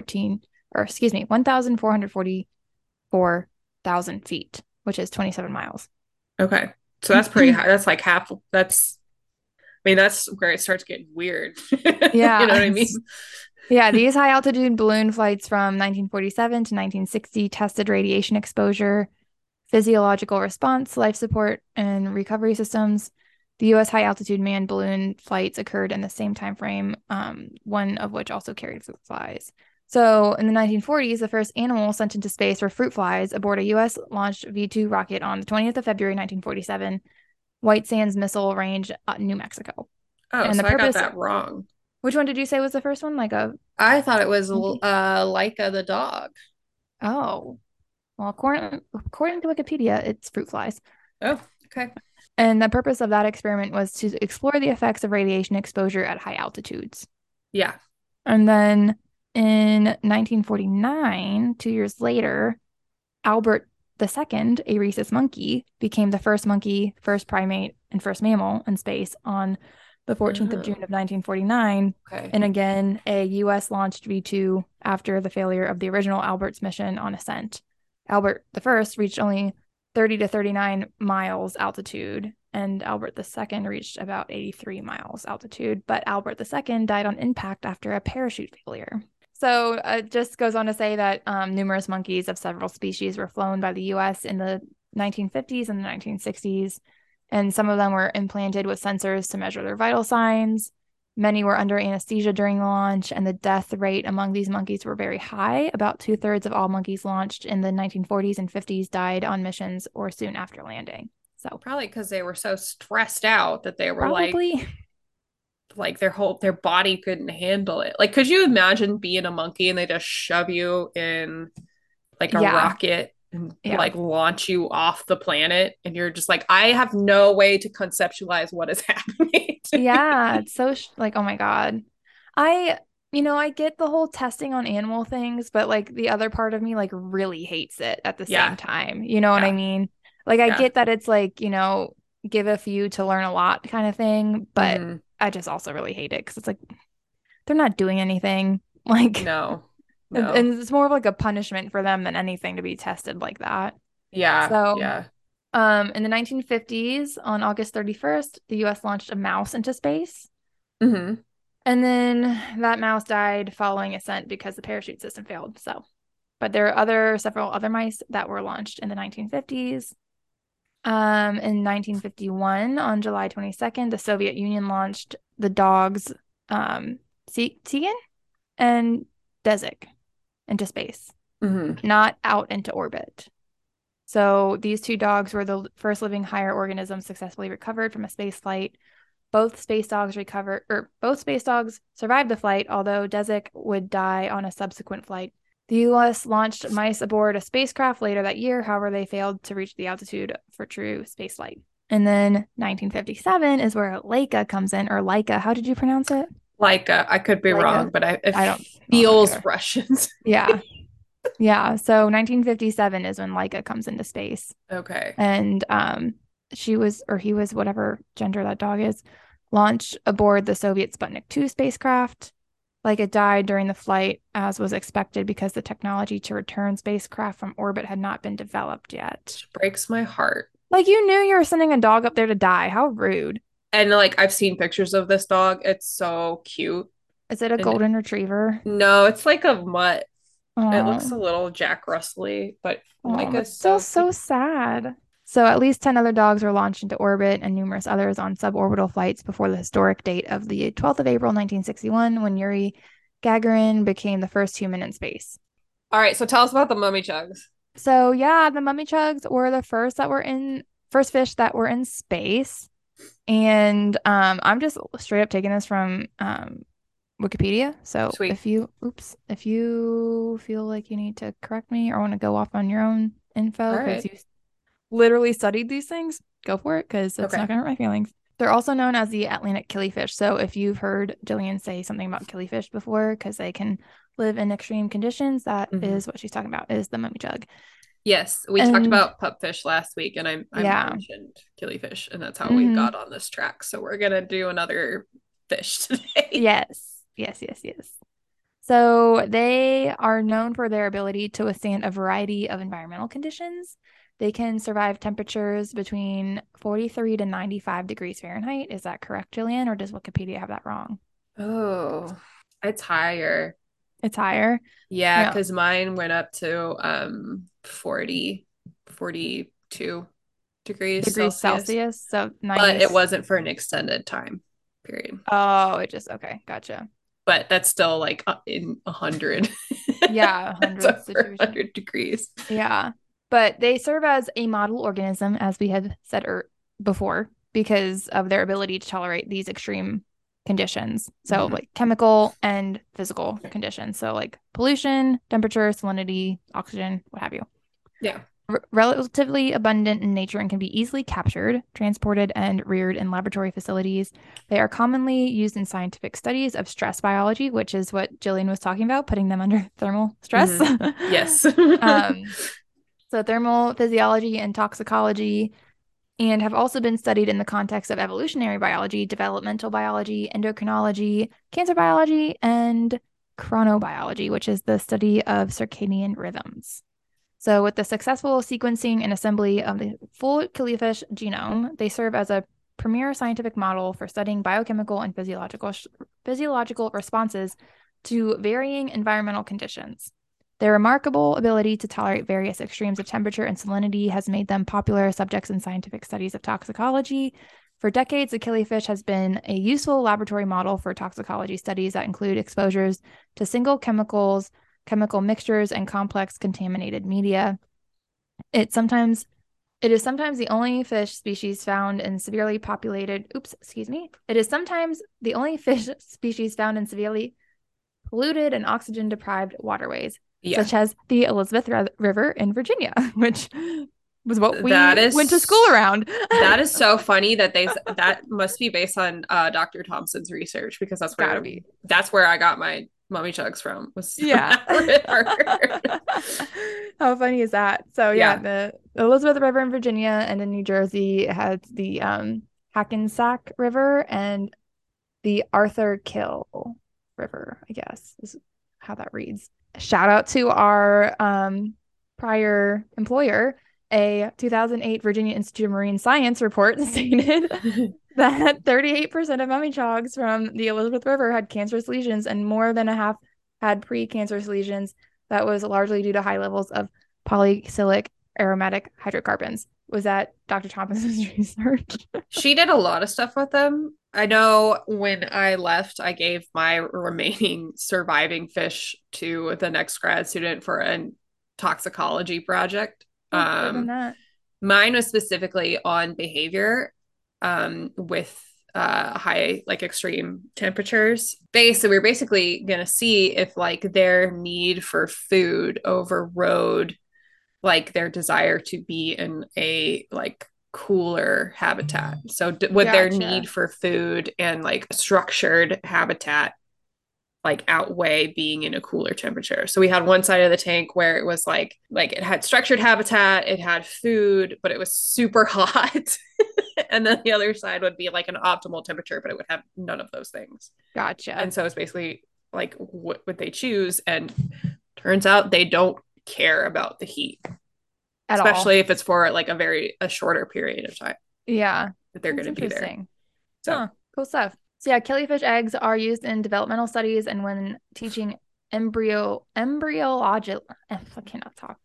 1,444,000 feet, which is 27 miles. Okay, so that's pretty high. That's like half. I mean, that's where it starts getting weird. You know what I Yeah. mean? Yeah, these high altitude balloon flights from 1947 to 1960 tested radiation exposure, physiological response, life support, and recovery systems. The U.S. high altitude manned balloon flights occurred in the same time frame, one of which also carried fruit flies. So, in the 1940s, the first animal sent into space were fruit flies aboard a U.S. launched V-2 rocket on the 20th of February 1947, White Sands Missile Range, New Mexico. Oh, And the so I got purpose, that wrong. which one did you say was the first one? Like a I thought it was monkey? Laika the dog. Oh, well, according to Wikipedia, it's fruit flies. Oh, okay. And the purpose of that experiment was to explore the effects of radiation exposure at high altitudes. Yeah. And then in 1949, 2 years later, Albert II, a rhesus monkey, became the first monkey, first primate, and first mammal in space on the 14th of June Oh, of 1949. okay. And again, a US launched V-2 after the failure of the original Albert's mission on ascent. Albert I reached only 30 to 39 miles altitude, and Albert II reached about 83 miles altitude. But Albert II died on impact after a parachute failure. So it just goes on to say that numerous monkeys of several species were flown by the U.S. in the 1950s and the 1960s, and some of them were implanted with sensors to measure their vital signs. Many were under anesthesia during the launch, and the death rate among these monkeys were very high. About two-thirds of all monkeys launched in the 1940s and 50s died on missions or soon after landing. So Probably because they were so stressed out that they were probably, like their body couldn't handle it. Like, could you imagine being a monkey and they just shove you in like a yeah, rocket and yeah. like launch you off the planet and you're just like, I have no way to conceptualize what is happening to me. Yeah, it's so like, oh my God. I, I get the whole testing on animal things, but like the other part of me like really hates it at the same Yeah, time. You know what I yeah, mean? Like I yeah. get that it's like, give a few to learn a lot kind of thing, but Hmm. I just also really hate it because it's like they're not doing anything. Like, No, and no. it's more of like a punishment for them than anything to be tested like that. Yeah, So, yeah. in the 1950s, on August 31st, the US launched a mouse into space. Hmm. And then that mouse died following ascent because the parachute system failed. So, but there are several other mice that were launched in the 1950s. In 1951, on July 22nd, the Soviet Union launched the dogs Tsigan and Dezik into space, Hmm. not out into orbit. So these two dogs were the first living higher organisms successfully recovered from a space flight. Both space dogs survived the flight, although Dezik would die on a subsequent flight. The US launched mice aboard a spacecraft later that year, however, they failed to reach the altitude for true spaceflight. And then 1957 is where Leica comes in, or Leica. How did you pronounce it? Like I could be Leica. wrong, but it I don't know feels either. Russian. Yeah. Yeah. So 1957 is when Leica comes into space. Okay. And she was, or he was, whatever gender that dog is, launched aboard the Soviet Sputnik 2 spacecraft. Like it died during the flight, as was expected, because the technology to return spacecraft from orbit had not been developed yet. Which breaks my heart. Like you knew you were sending a dog up there to die. How rude. And like I've seen pictures of this dog. It's so cute. Is it a And golden retriever? no, it's like a mutt. It looks a Oh, little Jack Russell-y, but oh, Leica's that's still so so cute. sad. So at least 10 other dogs were launched into orbit and numerous others on suborbital flights before the historic date of the 12th of April, 1961, when Yuri Gagarin became the first human in space. All right, so tell us about the mummy chugs. So yeah, the mummy chugs were the first fish that were in space. And I'm just straight up taking this from Wikipedia. So Sweet. if you feel like you need to correct me or want to go off on your own info All because right. you literally studied these things, go for it because it's not Okay. going to hurt my feelings. They're also known as the Atlantic killifish. So if you've heard Jillian say something about killifish before, because they can live in extreme conditions, that Mhm. is what she's talking about, is the mummy jug. Yes, we talked And about pupfish last week, and I yeah, mentioned killifish, and that's how we hmm got on this track. So we're gonna do another fish today. yes. So they are known for their ability to withstand a variety of environmental conditions. They can survive temperatures between 43 to 95 degrees Fahrenheit. Is that correct, Jillian, or does Wikipedia have that wrong? Oh, it's higher. It's higher. Yeah, Yeah, because mine went up to 42 degrees degrees Celsius, Celsius. So but it 90s. wasn't for an extended time period. Oh, it just, okay, gotcha. But that's still like in 100. Yeah, It's 100 over situation. 100 degrees. Yeah. But they serve as a model organism, as we had said before, because of their ability to tolerate these extreme conditions. So, Mhm. like chemical and physical conditions. So, like pollution, temperature, salinity, oxygen, what have you. Yeah. Relatively abundant in nature and can be easily captured, transported, and reared in laboratory facilities. They are commonly used in scientific studies of stress biology, which is what Jillian was talking about, putting them under thermal stress. Mhm. Yes. um, so thermal physiology and toxicology, and have also been studied in the context of evolutionary biology, developmental biology, endocrinology, cancer biology, and chronobiology, which is the study of circadian rhythms. So, with the successful sequencing and assembly of the full killifish genome, they serve as a premier scientific model for studying biochemical and physiological responses to varying environmental conditions. Their remarkable ability to tolerate various extremes of temperature and salinity has made them popular subjects in scientific studies of toxicology. For decades, the killifish has been a useful laboratory model for toxicology studies that include exposures to single chemicals, chemical mixtures, and complex contaminated media. It sometimes it is sometimes the only fish species found in severely populated, oops, excuse me. It is sometimes the only fish species found in severely polluted and oxygen deprived waterways, Yeah. such as the Elizabeth River in Virginia, which was what That we went to school is around. that is so funny that that must be based on Dr. Thompson's research because Gotta be. that's where I got my mummy chugs from was from Yeah. that river. How funny is that? So yeah, Yeah. the Elizabeth River in Virginia and in New Jersey has the Hackensack River and the Arthur Kill River, I guess is how that reads. Shout out to our prior employer. A 2008 Virginia Institute of Marine Science report stated that 38% of mummy chogs from the Elizabeth River had cancerous lesions, and more than a half had precancerous lesions. That was largely due to high levels of polycyclic aromatic hydrocarbons. Was that Dr. Thompson's research? She did a lot of stuff with them. I know when I left, I gave my remaining surviving fish to the next grad student for a toxicology project. Oh, better than Um, that. Mine was specifically on behavior with high, like extreme temperatures. So we are basically going to see if like their need for food overrode like their desire to be in a like cooler habitat. So would their Gotcha. need for food and like structured habitat like outweigh being in a cooler temperature? So we had one side of the tank where it was like it had structured habitat, it had food, but it was super hot. And then the other side would be like an optimal temperature, but it would have none of those things. Gotcha. And so it's basically like what would they choose? And turns out they don't care about the heat, At all. especially if it's for like a shorter period of time Yeah. that they're That's going to be there. interesting. So Huh. Cool stuff. So yeah, killifish eggs are used in developmental studies and when teaching embryology. I cannot talk.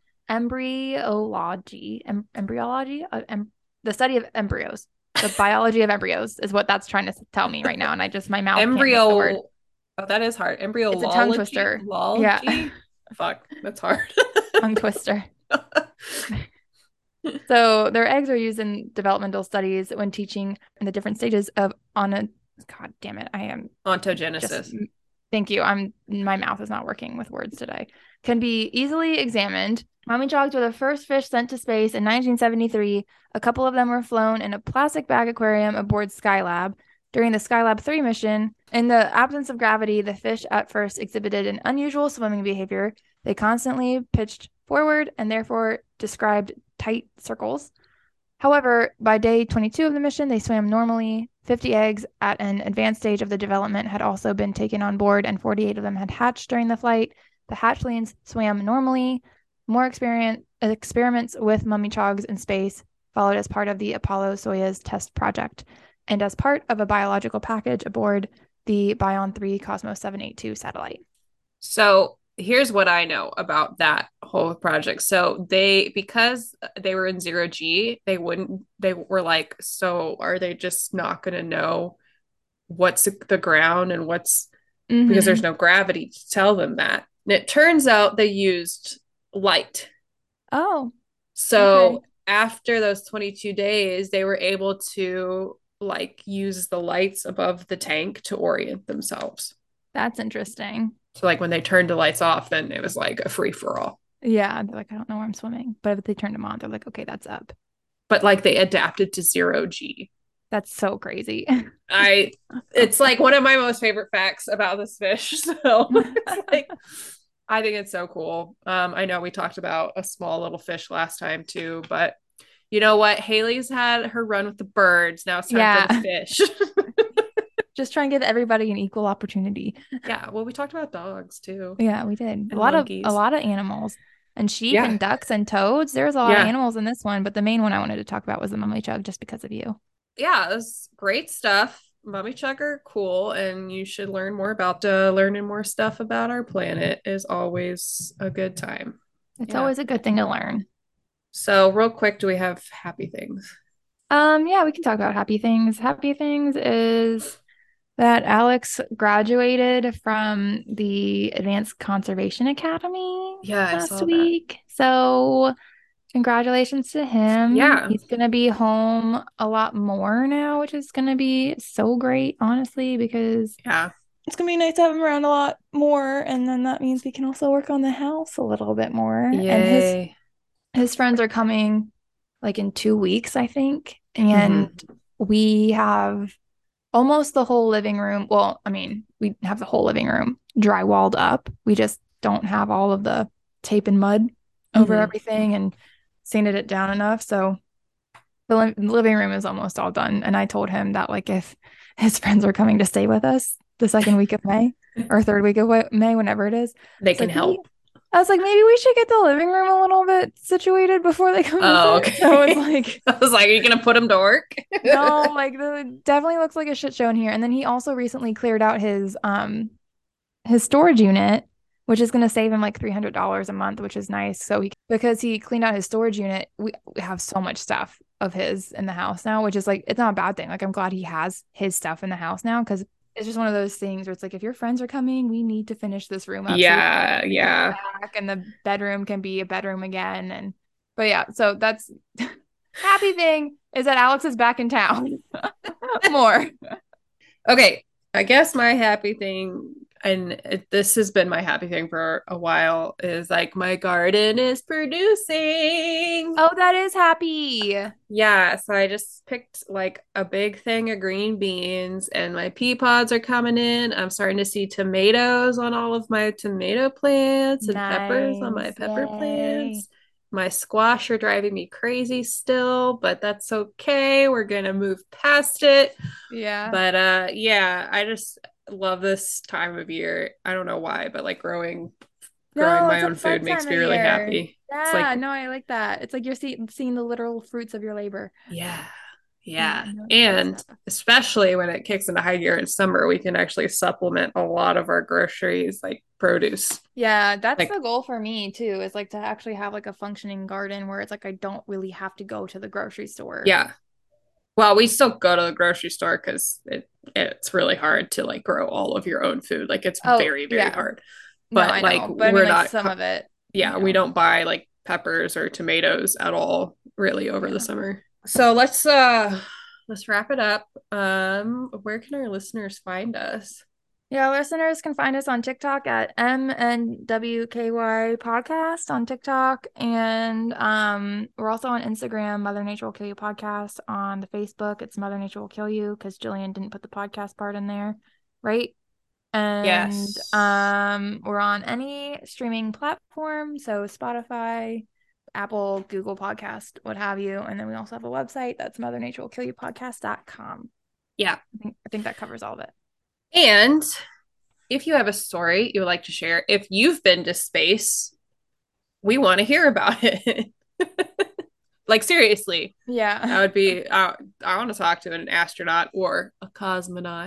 Embryology, the study of embryos. The biology of embryos is what that's trying to tell me right now, and my mouth can't make the word. embryo, oh, that is hard. It's a tongue Embryology, twister. Yeah, lology. Fuck, that's hard. tongue twister. So their eggs are used in developmental studies when teaching in the different stages of on a God damn it, I am just Ontogenesis. thank you. My mouth is not working with words today. Can be easily examined. Mummy jogs were the first fish sent to space in 1973. A couple of them were flown in a plastic bag aquarium aboard Skylab. During the Skylab 3 mission, in the absence of gravity, the fish at first exhibited an unusual swimming behavior. They constantly pitched forward and therefore described tight circles. However, by day 22 of the mission, they swam normally. 50 eggs at an advanced stage of the development had also been taken on board, and 48 of them had hatched during the flight. The hatchlings swam normally. More experiments with mummy chogs in space followed as part of the Apollo-Soyuz test project and as part of a biological package aboard the Bion 3 Cosmos 782 satellite. So here's what I know about that whole project. So because they were in zero G, they were like, so are they just not going to know what's the ground and what's, because there's Mm-hmm. no gravity to tell them that. And it turns out they used light. Oh, okay. So after those 22 days, they were able to like use the lights above the tank to orient themselves. That's interesting. So like when they turned the lights off, then it was like a free for all. Yeah, they're like, I don't know where I'm swimming. But if they turned them on, they're like, okay, that's up. But like they adapted to zero G. That's so crazy. I it's like one of my most favorite facts about this fish. So it's like I think it's so cool. I know we talked about a small little fish last time too, but you know what? Haley's had her run with the birds. Now it's time for the Yeah. fish. Just try and give everybody an equal opportunity. Yeah, well, we talked about dogs too Yeah, we did. and A monkeys. lot of animals and sheep Yeah, and ducks and toads. There's a lot of yeah, animals in this one, but the main one I wanted to talk about was the mummy chug just because of you. yeah. It was great stuff. Mummy Chugger, cool, and you should learn more about learning more stuff about our planet is always a good time. It's Yeah. always a good thing to learn. So, real quick, do we have happy things? Yeah, we can talk about happy things. Happy things is that Alex graduated from the Advanced Conservation Academy Yeah, I last saw that. week. So, congratulations to him. Yeah, He's going to be home a lot more now, which is going to be so great, honestly, because yeah. it's going to be nice to have him around a lot more. And then that means we can also work on the house a little bit more. And Yay. his friends are coming like in 2 weeks, I think. And Mm-hmm. we have almost the whole living room. Well, I mean, we have the whole living room drywalled up. We just don't have all of the tape and mud over Mm-hmm. everything and sanded it down enough. So the living room is almost all done. And I told him that like if his friends are coming to stay with us the second week of May or third week of May, whenever it is, They it's can like help. I was like, maybe we should get the living room a little bit situated before they come Oh, visit. So it's okay. like, I was like, are you gonna put them to work? no, like the definitely looks like a shit show in here. And then he also recently cleared out his storage unit, which is going to save him like $300 a month, which is nice. So because he cleaned out his storage unit, we have so much stuff of his in the house now, which is like it's not a bad thing. Like I'm glad he has his stuff in the house now because it's just one of those things where it's like if your friends are coming, we need to finish this room up so we Yeah, can go yeah. back and the bedroom can be a bedroom again. And but yeah, so that's happy thing is that Alex is back in town more. Okay, I guess my happy thing. this has been my happy thing for a while is like my garden is producing. Oh, that is happy. Yeah, so I just picked like a big thing of green beans and my pea pods are coming in. I'm starting to see tomatoes on all of my tomato plants and peppers on my Nice. pepper Yay. plants. My squash are driving me crazy still, but that's okay. We're gonna move past it. Yeah. But yeah, I just love this time of year. I don't know why, but like growing No, my it's a own food fun makes time me of really year. happy. It's like Yeah, no, I like that. It's like you're seeing the literal fruits of your labor. yeah. Yeah, Yeah. no, it's good And stuff. especially when it kicks into high gear in summer, we can actually supplement a lot of our groceries like produce. Yeah, that's the Like, goal for me too, is like to actually have like a functioning garden where it's like I don't really have to go to the grocery store. yeah. Well, we still go to the grocery store because it's really hard to like grow all of your own food. Like it's Oh, very, very yeah. hard. No, But I like know. But I mean we're like not some of it, yeah, we don't buy like peppers or tomatoes at all really over the Yeah. summer. So let's wrap it up. Where can our listeners find us? Yeah, listeners can find us on TikTok at MNWKY podcast on TikTok. And we're also on Instagram, Mother Nature Will Kill You podcast. On the Facebook, it's Mother Nature Will Kill You because Jillian didn't put the podcast part in there, right? And Yes. we're on any streaming platform, so Spotify, Apple, Google Podcast, what have you. And then we also have a website that's mothernatureWillKillYouPodcast.com. Yeah. I think that covers all of it. And if you have a story you would like to share, if you've been to space, we want to hear about it. Like seriously, Yeah. I would be. I want to talk to an astronaut or a cosmonaut.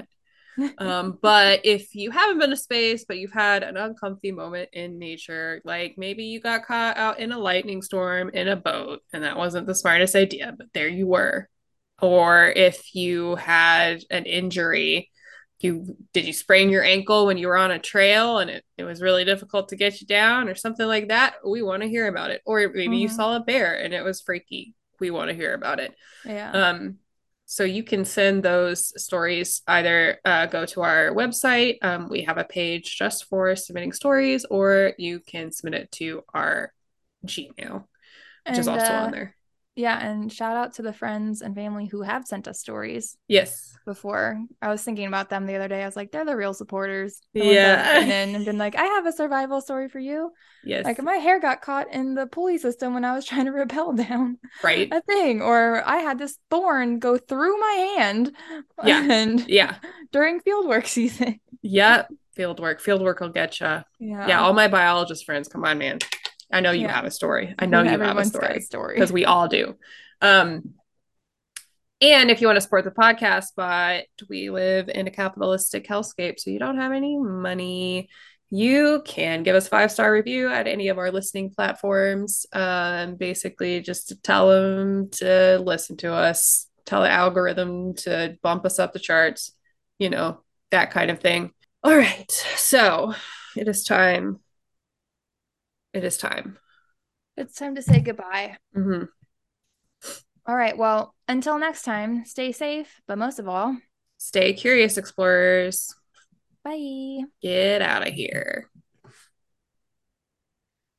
But if you haven't been to space, but you've had an uncomfy moment in nature, like maybe you got caught out in a lightning storm in a boat, and that wasn't the smartest idea, but there you were. Or if you had an injury, you sprain your ankle when you were on a trail and it was really difficult to get you down or something like that, we want to hear about it. Or maybe you hmm saw a bear and it was freaky. We want to hear about it. Yeah. Um, so you can send those stories either go to our website. We have a page just for submitting stories, or you can submit it to our Gmail, which is And also on there. yeah, and shout out to the friends and family who have sent us stories Yes. before. I was thinking about them the other day. I was like, they're the real supporters. The ones that have written Yeah. in and been like, I have a survival story for you. Yes. Like my hair got caught in the pulley system when I was trying to rappel down Right. a thing, or I had this thorn go through my hand Yeah. and Yeah. during fieldwork season. Yep. Field work. Field work will get you. Yeah. Yeah. All my biologist friends, come on, man. I know you Yeah. have a story. I know you have a Everyone's got a story story. because we all do. Um, and if you want to support the podcast, but we live in a capitalistic hellscape, so you don't have any money, you can give us 5-star review at any of our listening platforms. Basically, just to tell them to listen to us, tell the algorithm to bump us up the charts, that kind of thing. All right, so it is time. It is time. It's time to say goodbye. Mhm. All right. Well, until next time, stay safe, but most of all, Stay curious, explorers. bye. Get out of here.